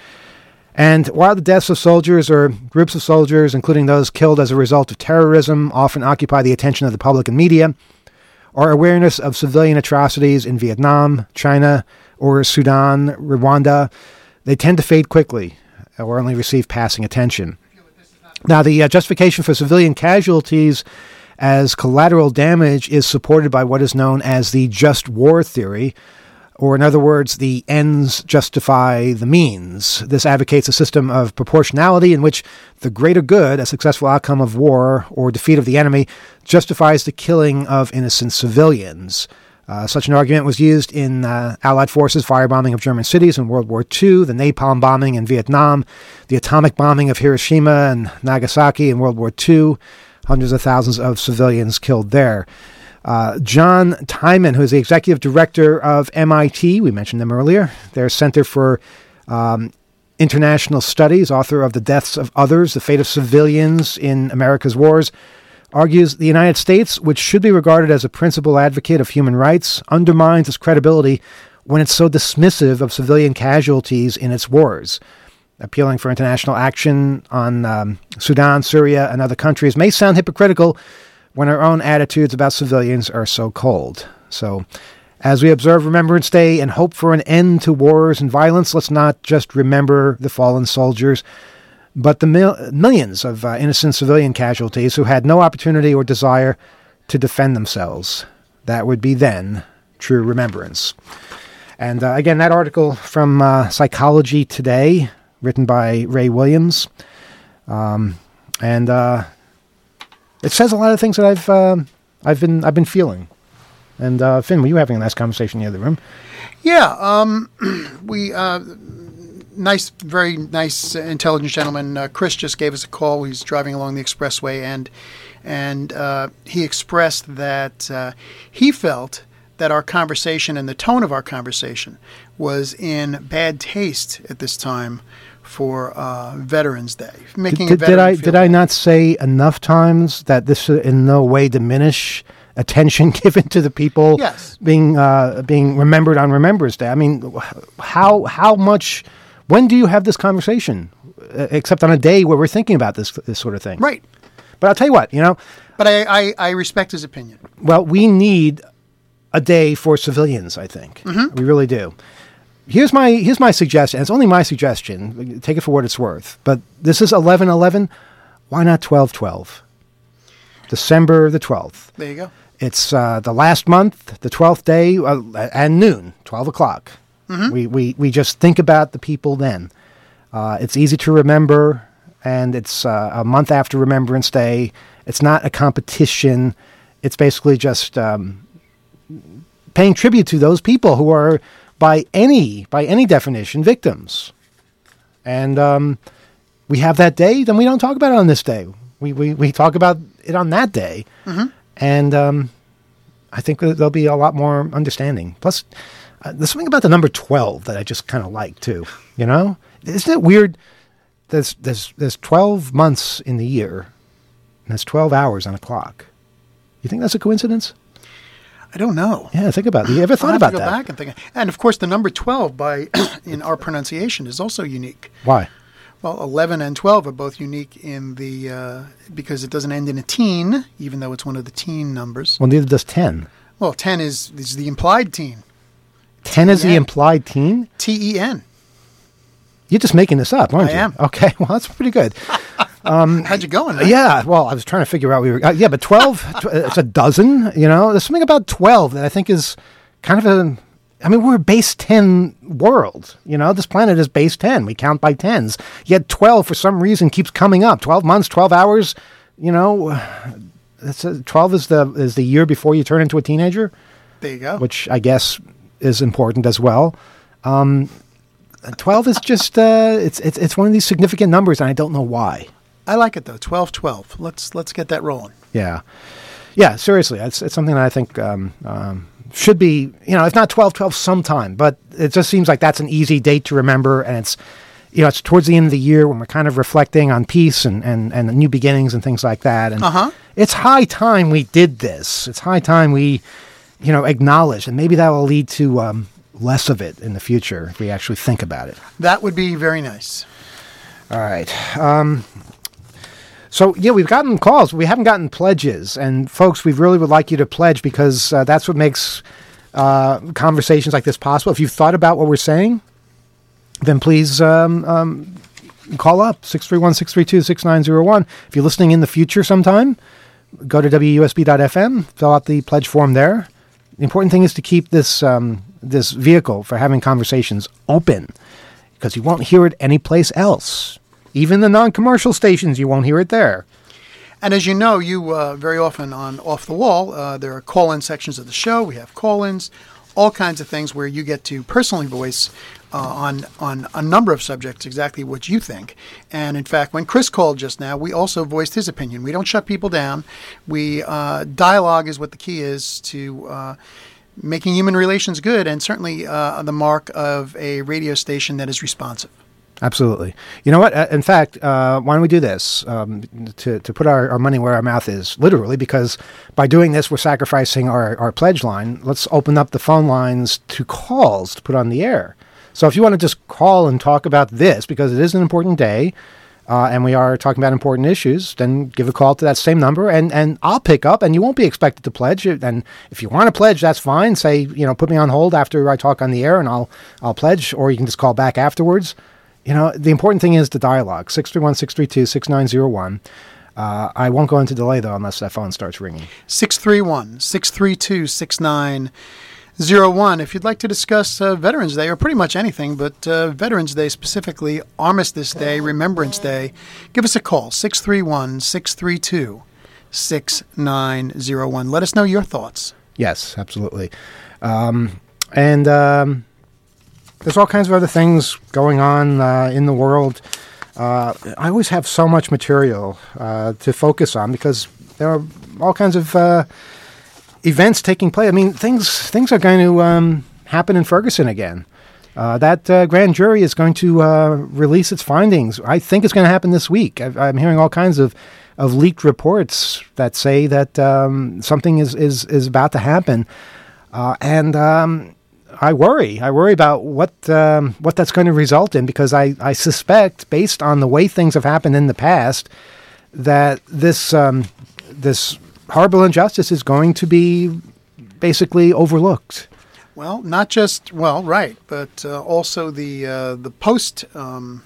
And while the deaths of soldiers or groups of soldiers, including those killed as a result of terrorism, often occupy the attention of the public and media, our awareness of civilian atrocities in Vietnam, China, or Sudan, Rwanda, they tend to fade quickly or only receive passing attention. Now, the uh, justification for civilian casualties as collateral damage is supported by what is known as the just war theory, or in other words, the ends justify the means. This advocates a system of proportionality in which the greater good, a successful outcome of war or defeat of the enemy, justifies the killing of innocent civilians. Uh, such an argument was used in uh, Allied forces firebombing of German cities in World War Two, the napalm bombing in Vietnam, the atomic bombing of Hiroshima and Nagasaki in World War Two, hundreds of thousands of civilians killed there. Uh, John Tyman, who is the executive director of M I T, we mentioned them earlier, their Center for um, International Studies, author of The Deaths of Others, The Fate of Civilians in America's Wars, argues the United States, which should be regarded as a principal advocate of human rights, undermines its credibility when it's so dismissive of civilian casualties in its wars. Appealing for international action on um, Sudan, Syria, and other countries may sound hypocritical, when our own attitudes about civilians are so cold. So, as we observe Remembrance Day and hope for an end to wars and violence, let's not just remember the fallen soldiers, but the mil- millions of uh, innocent civilian casualties who had no opportunity or desire to defend themselves. That would be then true remembrance. And uh, again, that article from uh, Psychology Today, written by Ray Williams, um, and uh, it says a lot of things that I've uh, I've been I've been feeling. And uh, Finn, were you having a nice conversation in the other room? Yeah, um, we. Uh, Nice, very nice, uh, intelligent gentleman. Uh, Chris just gave us a call. He's driving along the expressway, and and uh, he expressed that uh, he felt that our conversation and the tone of our conversation was in bad taste at this time for uh, Veterans Day. Making did, a did I feel did bad. I not say enough times that this should in no way diminish attention given to the people Yes. being uh, being remembered on Remembrance Day? I mean, how how much? When do you have this conversation, uh, except on a day where we're thinking about this this sort of thing? Right. But I'll tell you what, you know, But I, I, I respect his opinion. well, we need a day for civilians, I think. We really do. Here's my here's my suggestion. It's only my suggestion. Take it for what it's worth. But this is eleven eleven. Why not twelve twelve? December the twelfth. There you go. It's uh, the last month, the twelfth day, uh, and noon, twelve o'clock. We, we we just think about the people then. Uh, it's easy to remember, and it's uh, a month after Remembrance Day. It's not a competition. It's basically just um, paying tribute to those people who are, by any by any definition, victims. And um, we have that day, then we don't talk about it on this day. We we, we talk about it on that day. Mm-hmm. And um, I think that there'll be a lot more understanding. Plus, uh, there's something about the number twelve that I just kind of like, too. You know? Isn't it weird? There's, there's, there's twelve months in the year, and there's twelve hours on a clock. You think that's a coincidence? I don't know. Yeah, think about it. You ever I'll thought have about to go that? back and think. And of course, the number twelve by in our pronunciation is also unique. Why? Well, eleven and twelve are both unique in the uh, because it doesn't end in a teen, even though it's one of the teen numbers. Well, neither does ten. Well, ten is is the implied teen. ten is the T E N. implied teen? T E N. You're just making this up, aren't I you? am. Okay, well, that's pretty good. How'd you go on that? Yeah, well, I was trying to figure out we were. Uh, yeah, but twelve, tw- it's a dozen. You know, there's something about twelve that I think is kind of a. I mean, we're a base ten world. You know, this planet is base ten. We count by tens. Yet twelve, for some reason, keeps coming up. Twelve months, twelve hours. You know, that's a, twelve is the is the year before you turn into a teenager, There you go. which I guess is important as well. Um, twelve is just uh, it's it's it's one of these significant numbers, and I don't know why. I like it though. twelve twelve. Let's let's get that rolling. Yeah, yeah. Seriously, it's it's something that I think um, um, should be. You know, if not twelve twelve sometime, but it just seems like that's an easy date to remember, and it's you know it's towards the end of the year when we're kind of reflecting on peace and and, and new beginnings and things like that. And Uh-huh. it's high time we did this. It's high time we you know acknowledge, and maybe that will lead to um, less of it in the future if we actually think about it. That would be very nice. All right. Um, so, yeah, we've gotten calls. We haven't gotten pledges. And, folks, we really would like you to pledge because uh, that's what makes uh, conversations like this possible. If you've thought about what we're saying, then please um, um, call up, six three one, six three two, six nine zero one. If you're listening in the future sometime, go to W U S B dot F M, fill out the pledge form there. The important thing is to keep this um, this vehicle for having conversations open because you won't hear it anyplace else. Even the non-commercial stations, you won't hear it there. And as you know, you uh, very often on Off the Wall, uh, there are call-in sections of the show. We have call-ins, all kinds of things where you get to personally voice uh, on on a number of subjects exactly what you think. And in fact, when Chris called just now, we also voiced his opinion. We don't shut people down. We uh, dialogue is what the key is to uh, making human relations good, and certainly uh, the mark of a radio station that is responsive. Absolutely. You know what? Uh, In fact, uh, why don't we do this um, to to put our, our money where our mouth is, literally, because by doing this, we're sacrificing our, our pledge line. Let's open up the phone lines to calls to put on the air. So if you want to just call and talk about this, because it is an important day, uh, and we are talking about important issues, then give a call to that same number, and, and I'll pick up, and you won't be expected to pledge. And if you want to pledge, that's fine. Say, you know, put me on hold after I talk on the air, and I'll I'll pledge, or you can just call back afterwards. You know, the important thing is the dialogue. six three one, six three two, six nine zero one. Uh, I won't go into delay, though, unless that phone starts ringing. six three one, six three two, six nine zero one. If you'd like to discuss uh, Veterans Day, or pretty much anything, but uh, Veterans Day specifically, Armistice Day, Remembrance Day, give us a call, six three one, six three two, six nine zero one. Let us know your thoughts. Yes, absolutely. Um, and um, there's all kinds of other things going on uh, in the world. Uh, I always have so much material uh, to focus on because there are all kinds of uh, events taking place. I mean, things things are going to um, happen in Ferguson again. Uh, that uh, grand jury is going to uh, release its findings. I think it's going to happen this week. I've, I'm hearing all kinds of, of leaked reports that say that um, something is, is, is about to happen. Uh, and um, I worry. I worry about what um, what that's going to result in, because I, I suspect, based on the way things have happened in the past, that this um, this horrible injustice is going to be basically overlooked. Well, not just well, right, but uh, also the uh, the post um,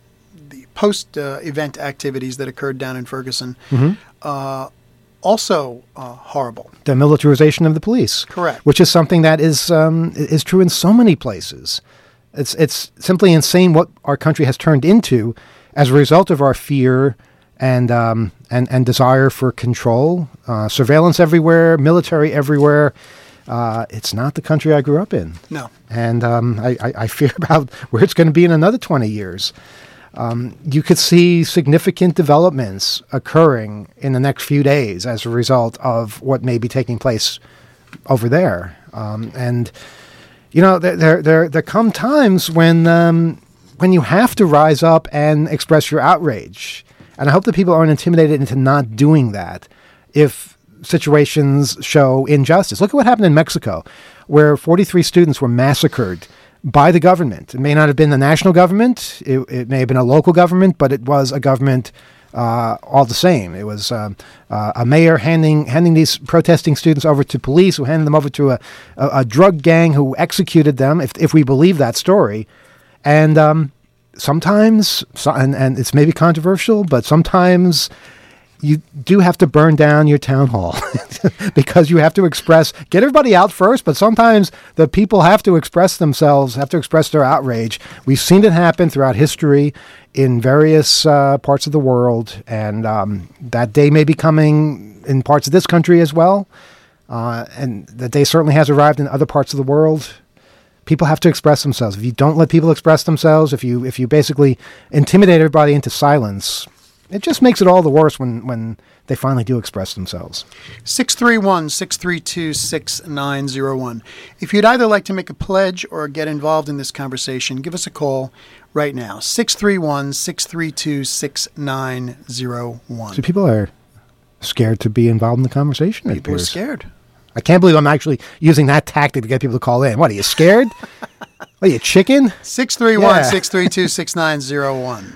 the post uh, event activities that occurred down in Ferguson. Mm-hmm. Uh, Also uh, horrible. The militarization of the police. Correct. Which is something that is um, is true in so many places. It's it's simply insane what our country has turned into as a result of our fear and um, and, and desire for control. Uh, surveillance everywhere, military everywhere. Uh, it's not the country I grew up in. No. And um, I, I, I fear about where it's going to be in another twenty years. Um, you could see significant developments occurring in the next few days as a result of what may be taking place over there. Um, and, you know, there, there, there, there come times when, um, when you have to rise up and express your outrage. And I hope that people aren't intimidated into not doing that if situations show injustice. Look at what happened in Mexico, where forty-three students were massacred by the government. It may not have been the national government. It, it may have been a local government, but it was a government uh, all the same. It was um, uh, a mayor handing handing these protesting students over to police, who handed them over to a, a, a drug gang who executed them, if if we believe that story. And um, sometimes, so, and, and it's maybe controversial, but sometimes you do have to burn down your town hall because you have to express, get everybody out first, but sometimes the people have to express themselves, have to express their outrage. We've seen it happen throughout history in various uh, parts of the world, and um, that day may be coming in parts of this country as well, uh, and that day certainly has arrived in other parts of the world. People have to express themselves. If you don't let people express themselves, if you if you basically intimidate everybody into silence, it just makes it all the worse when, when they finally do express themselves. six three one, six three two, six nine zero one. If you'd either like to make a pledge or get involved in this conversation, give us a call right now. six three one, six three two, six nine zero one. So people are scared to be involved in the conversation. People are scared. I can't believe I'm actually using that tactic to get people to call in. What, are you scared? What, are you chicken? six three one, six three two, six nine zero one.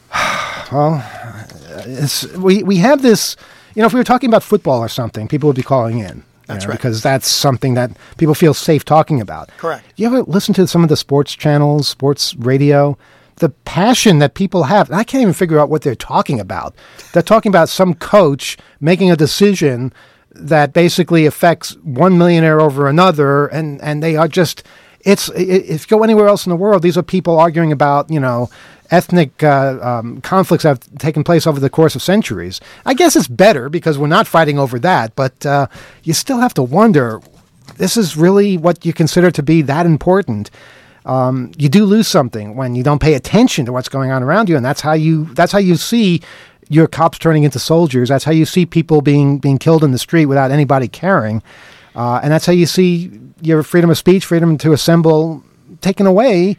Well, it's, we we have this, you know, if we were talking about football or something, people would be calling in. That's know, right. Because that's something that people feel safe talking about. Correct. You ever listen to some of the sports channels, sports radio? The passion that people have, I can't even figure out what they're talking about. They're talking about some coach making a decision that basically affects one millionaire over another, and, and they are just, it's, if you go anywhere else in the world, these are people arguing about, you know, ethnic uh, um, conflicts that have taken place over the course of centuries. I guess it's better because we're not fighting over that, but uh, you still have to wonder, this is really what you consider to be that important. Um, you do lose something when you don't pay attention to what's going on around you, and that's how you that's how you see your cops turning into soldiers. That's how you see people being being killed in the street without anybody caring, uh, and that's how you see your freedom of speech, freedom to assemble taken away.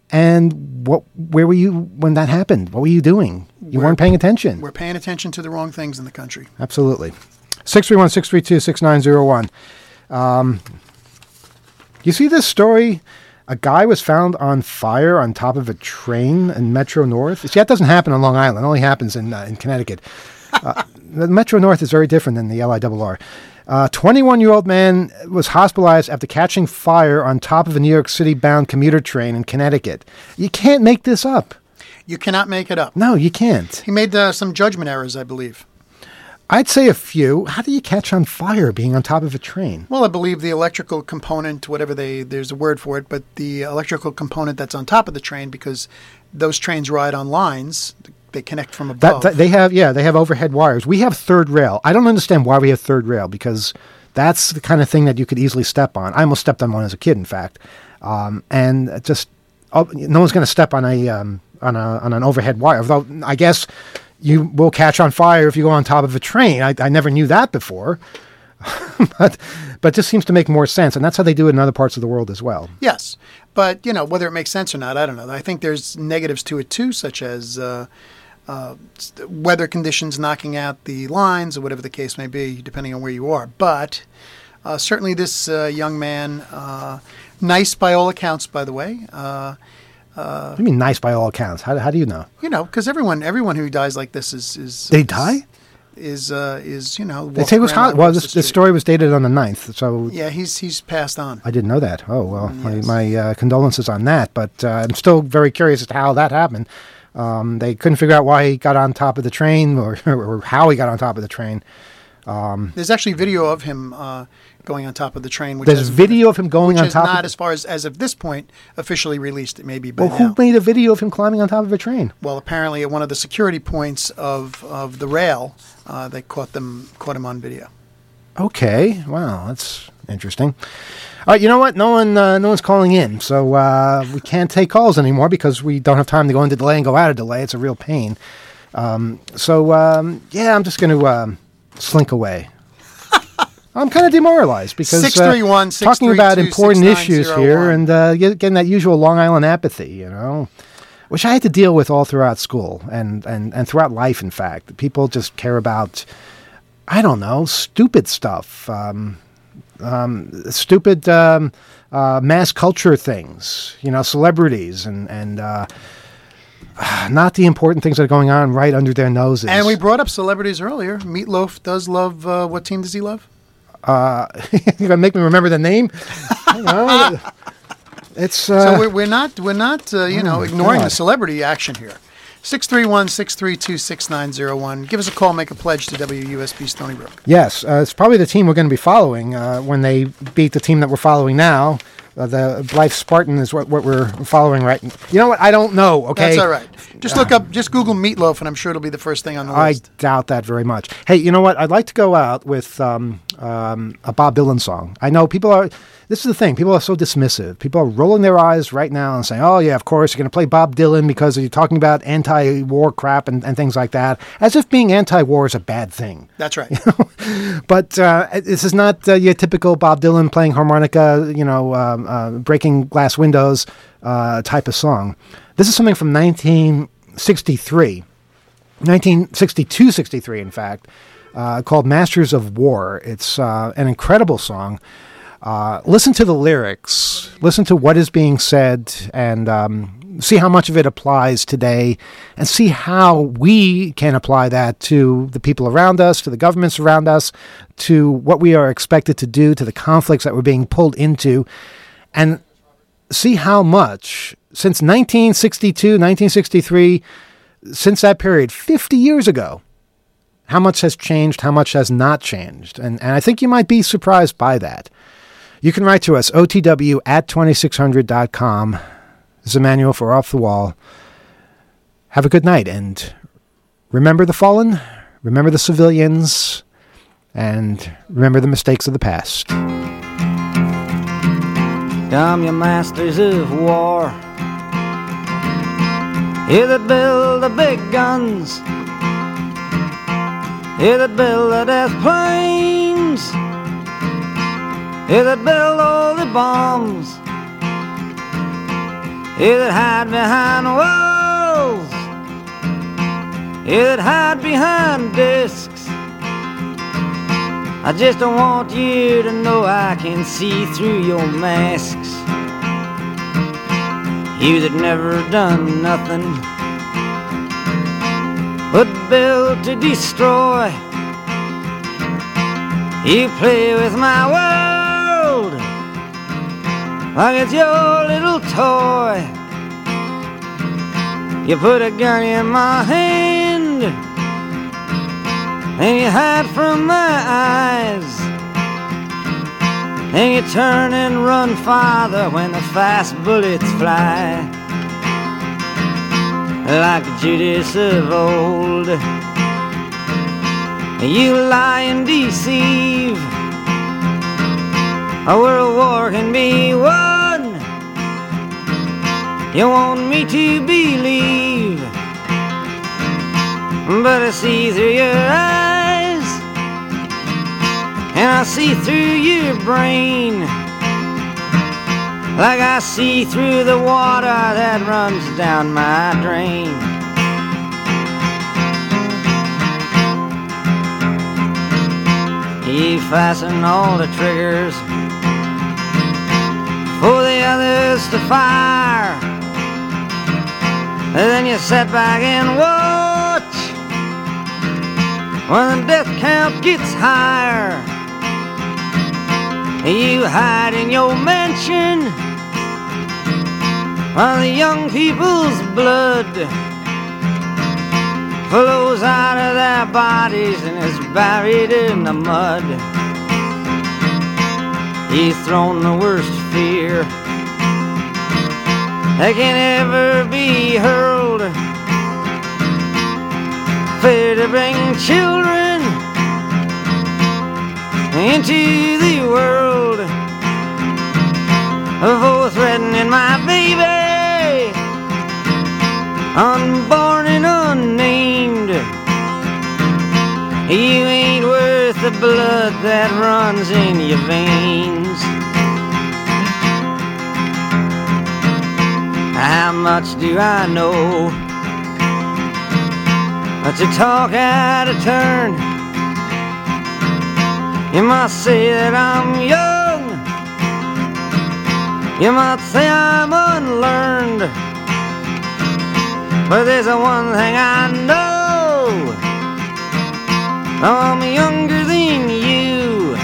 And what? Where were you when that happened? What were you doing? You we're, weren't paying attention. We're paying attention to the wrong things in the country. Absolutely. six three one, six three two, six nine zero one. Um, you see this story A guy was found on fire on top of a train in Metro North. See, that doesn't happen on Long Island. It only happens in uh, in Connecticut. Uh, the Metro North is very different than the L I R R. A twenty-one-year-old man was hospitalized after catching fire on top of a New York City-bound commuter train in Connecticut. You can't make this up. You cannot make it up. No, you can't. He made uh, some judgment errors, I believe. I'd say a few. How do you catch on fire being on top of a train? Well, I believe the electrical component, whatever they, there's a word for it, but the electrical component that's on top of the train, because those trains ride on lines, they connect from above. That, that, they have, yeah, they have overhead wires. We have third rail. I don't understand why we have third rail, because that's the kind of thing that you could easily step on. I almost stepped on one as a kid, in fact. Um, and it just, oh, no one's going to step on a um, on a on an overhead wire. Although I guess you will catch on fire if you go on top of a train. I, I never knew that before. but but it just seems to make more sense, and that's how they do it in other parts of the world as well. Yes, but you know, whether it makes sense or not, I don't know. I think there's negatives to it too, such as uh, uh, weather conditions knocking out the lines, or whatever the case may be, depending on where you are. But uh, certainly, this uh, young man, uh, nice by all accounts, by the way. Uh, uh, what do you mean nice by all accounts? How how do you know? You know, because everyone everyone who dies like this is is they is, die. Is uh is you know they say it was hot. Well, this, the story was dated on the ninth, so yeah, he's he's passed on. I didn't know that. Oh well, yes. my, my uh, condolences on that. But uh, I'm still very curious as to how that happened. Um, they couldn't figure out why he got on top of the train, or, or how he got on top of the train. Um, There's actually video of him uh, going on top of the train. Which there's video of him going on top. Which is not, of as far as as of this point, officially released. It may be by well, now. who made a video of him climbing on top of a train? Well, apparently at one of the security points of of the rail, uh, they caught them caught him on video. Okay, wow, that's interesting. All right, you know what? No one, uh, no one's calling in, so uh, we can't take calls anymore because we don't have time to go into delay and go out of delay. It's a real pain. Um, so um, yeah, I'm just going to um, slink away. I'm kind of demoralized because six three one, uh, six talking three two, about important issues here one. and uh, getting that usual Long Island apathy, you know, which I had to deal with all throughout school and, and, and throughout life, in fact. People just care about, I don't know, stupid stuff, um, um, stupid um, uh, mass culture things, you know, celebrities and, and uh, not the important things that are going on right under their noses. And we brought up celebrities earlier. Meatloaf does love, uh, what team does he love? Uh, you're gonna make me remember the name. You know, it's uh, so we're, we're not we're not uh, you oh know ignoring God. the celebrity action here. six three one, six three two, six nine zero one. Give us a call. Make a pledge to W U S B Stony Brook. Yes, uh, it's probably the team we're going to be following uh, when they beat the team that we're following now. Uh, the Blythe Spartan is what, what we're following right. You know what? I don't know. Okay, that's all right. Just look up, just Google Meatloaf, and I'm sure it'll be the first thing on the I list. I doubt that very much. Hey, you know what? I'd like to go out with um, um, a Bob Dylan song. I know people are. This is the thing. People are so dismissive. People are rolling their eyes right now and saying, "Oh yeah, of course you're going to play Bob Dylan because you're talking about anti-war crap and, and things like that." As if being anti-war is a bad thing. That's right. You know? But uh, this is not uh, your typical Bob Dylan playing harmonica, you know, um, uh, breaking glass windows uh, type of song. This is something from nineteen sixty-three, nineteen sixty-two, sixty-three, in fact, uh, called Masters of War. It's uh, an incredible song. Uh, listen to the lyrics, listen to what is being said, and um, see how much of it applies today, and see how we can apply that to the people around us, to the governments around us, to what we are expected to do, to the conflicts that we're being pulled into, and see how much, since nineteen sixty-two, nineteen sixty-three, since that period, fifty years ago, how much has changed, how much has not changed. And, and I think you might be surprised by that. You can write to us, O T W at twenty-six hundred dot com. This is a manual for Off the Wall. Have a good night, and remember the fallen, remember the civilians, and remember the mistakes of the past. Come, you masters of war, you that build the big guns, you that build the death planes, you that build all the bombs, you that hide behind walls, you that hide behind discs. I just don't want you to know I can see through your masks. You that never done nothing but build to destroy. You play with my world like it's your little toy. You put a gun in my hand and you hide from my eyes, and you turn and run farther when the fast bullets fly. Like Judas of old, you lie and deceive. A world war can be won. You want me to believe, but I see through your eyes, and I see through your brain, like I see through the water that runs down my drain. You fasten all the triggers for the others to fire, and then you sit back and watch when the death count gets higher. You hide in your mansion while the young people's blood flows out of their bodies and is buried in the mud. You've thrown the worst fear that can ever be hurled, fear to bring children into the world, for threatening my baby, unborn and unnamed. You ain't worth the blood that runs in your veins. How much do I know to talk out of turn? You must say that I'm young, you might say I'm unlearned, but there's a one thing I know: I'm younger than you.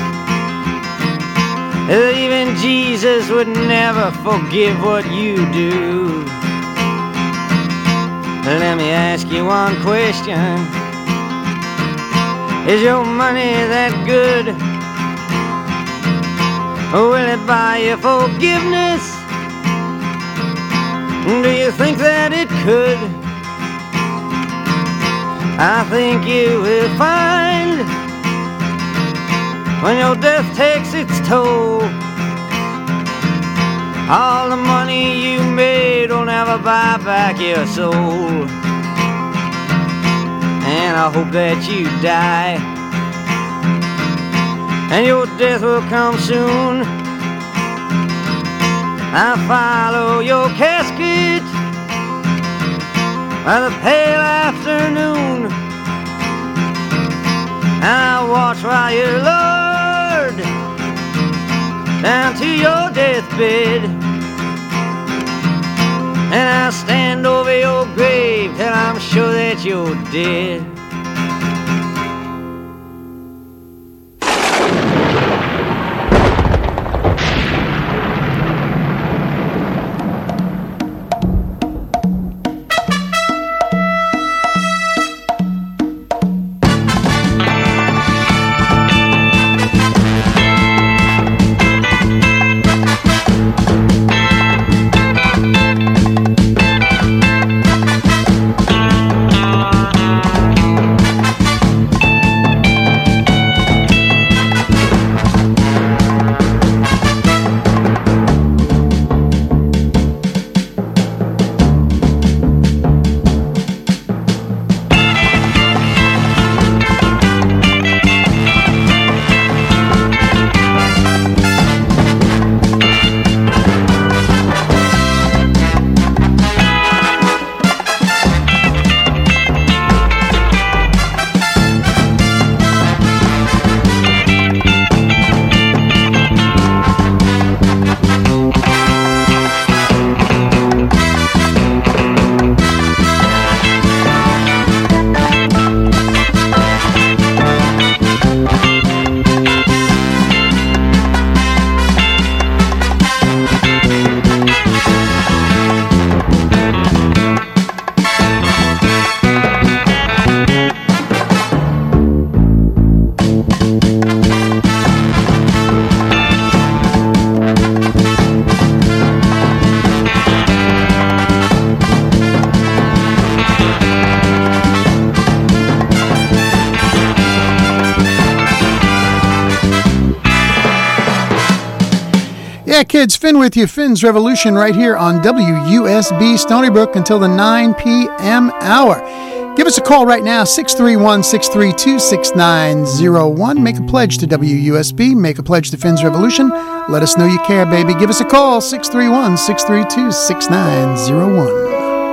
Even Jesus would never forgive what you do. Let me ask you one question: is your money that good? Will it buy you forgiveness? Do you think that it could? I think you will find when your death takes its toll, all the money you made will never buy back your soul. And I hope that you die, and your death will come soon. I follow your casket by the pale afternoon, and I watch while you're lowered down to your deathbed, and I stand over your grave till I'm sure that you're dead. Cat Kids, Finn with you, Finn's Revolution, right here on W U S B Stony Brook until the nine p.m. hour. Give us a call right now, six three one, six three two, six nine zero one. Make a pledge to W U S B. Make a pledge to Finn's Revolution. Let us know you care, baby. Give us a call, six three one, six three two, six nine zero one.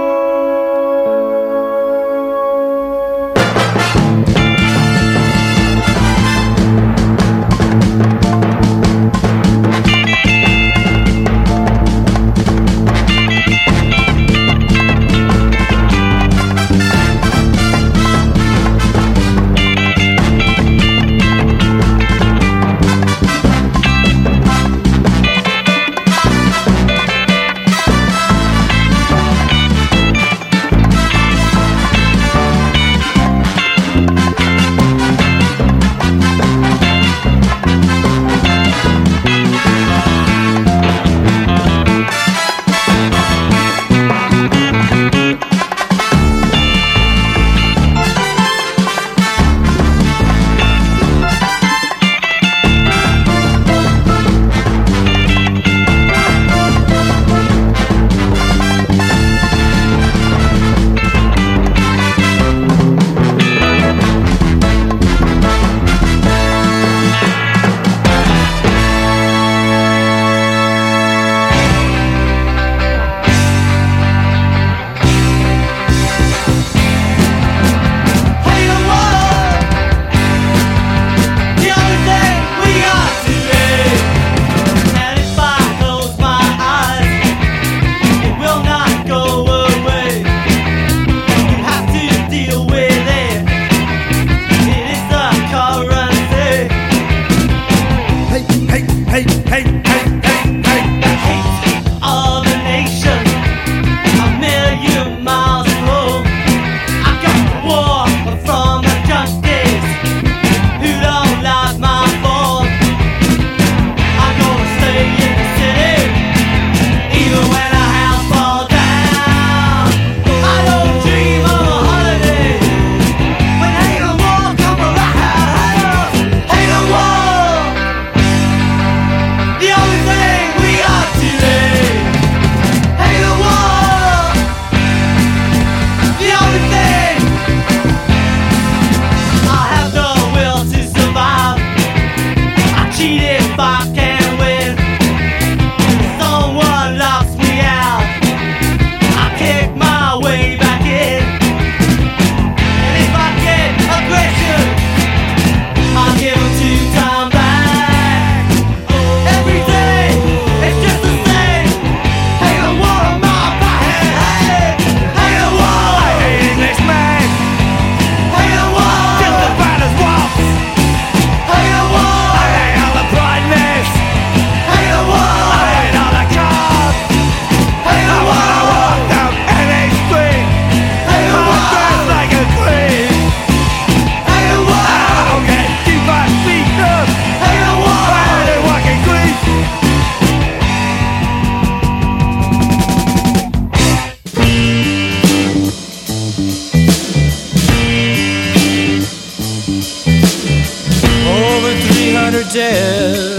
dead,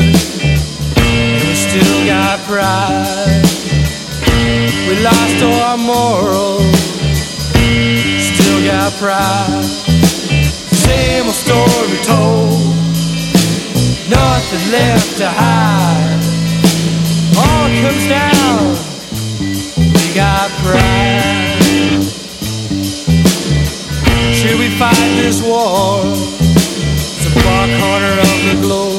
and we still got pride. We lost all our morals, still got pride. Same old story told, nothing left to hide. All comes down, we got pride. Should we fight this war? It's a far corner of the globe.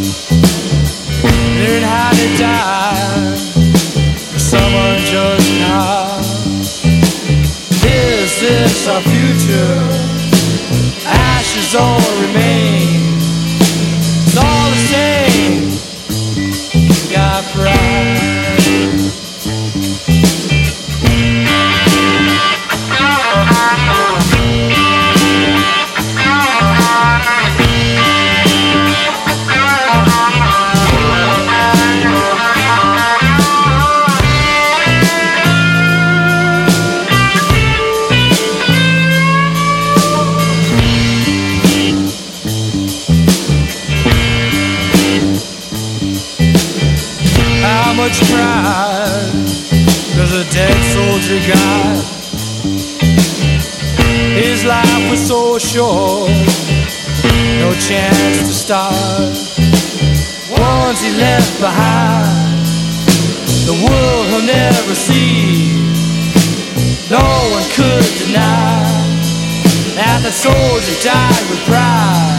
Learn how to die for someone just now. Is this our future? Ashes all remain. It's all the same. We got pride. much pride, 'cause a dead soldier got. His life was so short, no chance to start. Once he left behind the world he'll never see. No one could deny that the soldier died with pride.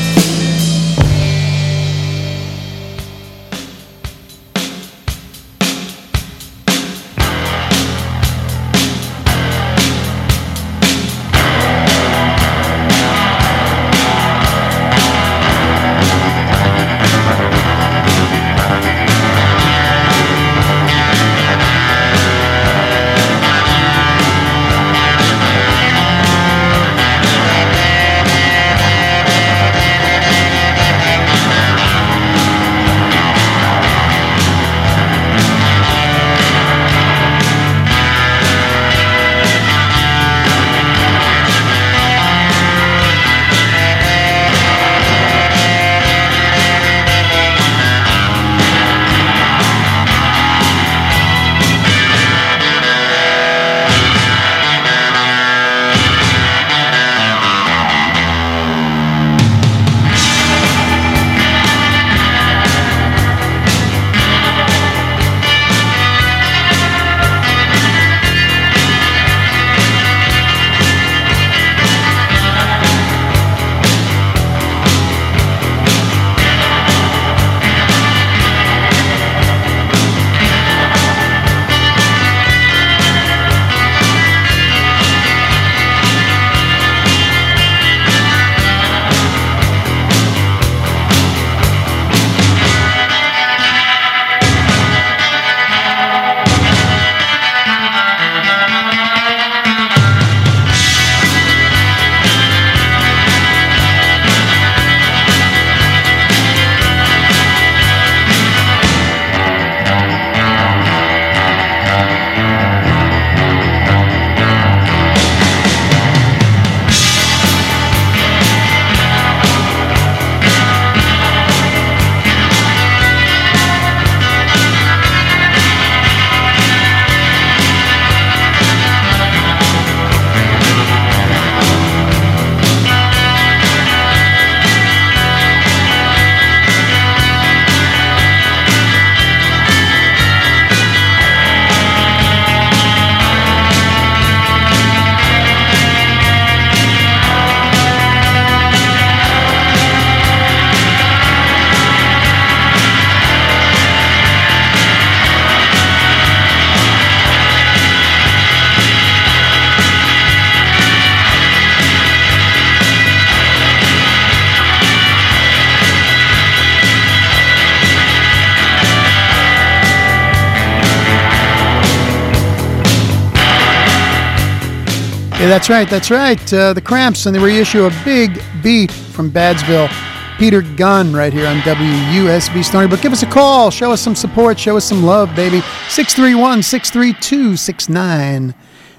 Yeah, that's right, that's right. Uh, the Cramps and the reissue of Big Beat from Badsville. Peter Gunn right here on W U S B Stony Brook. Give us a call. Show us some support. Show us some love, baby. six three one, six three two, six nine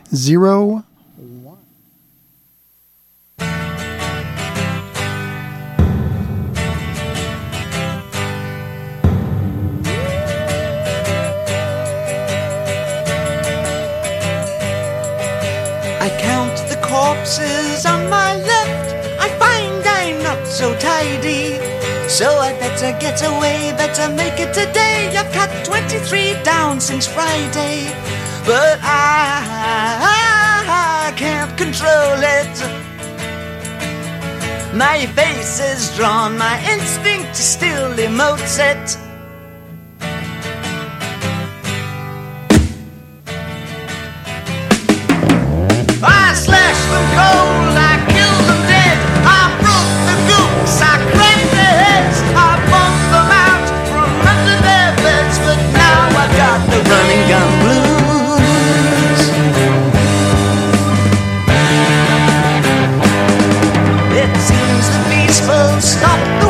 zero one. I count the corpses on my left. I find I'm not so tidy. So I'd better get away, better make it today. I've cut twenty-three down since Friday. But I, I, I can't control it. My face is drawn, my instinct still emotes it. I slashed them cold, I killed them dead. I broke the goose, I cracked their heads. I bumped them out from under their beds. But now I've got the running gun blues. It seems the peaceful stop the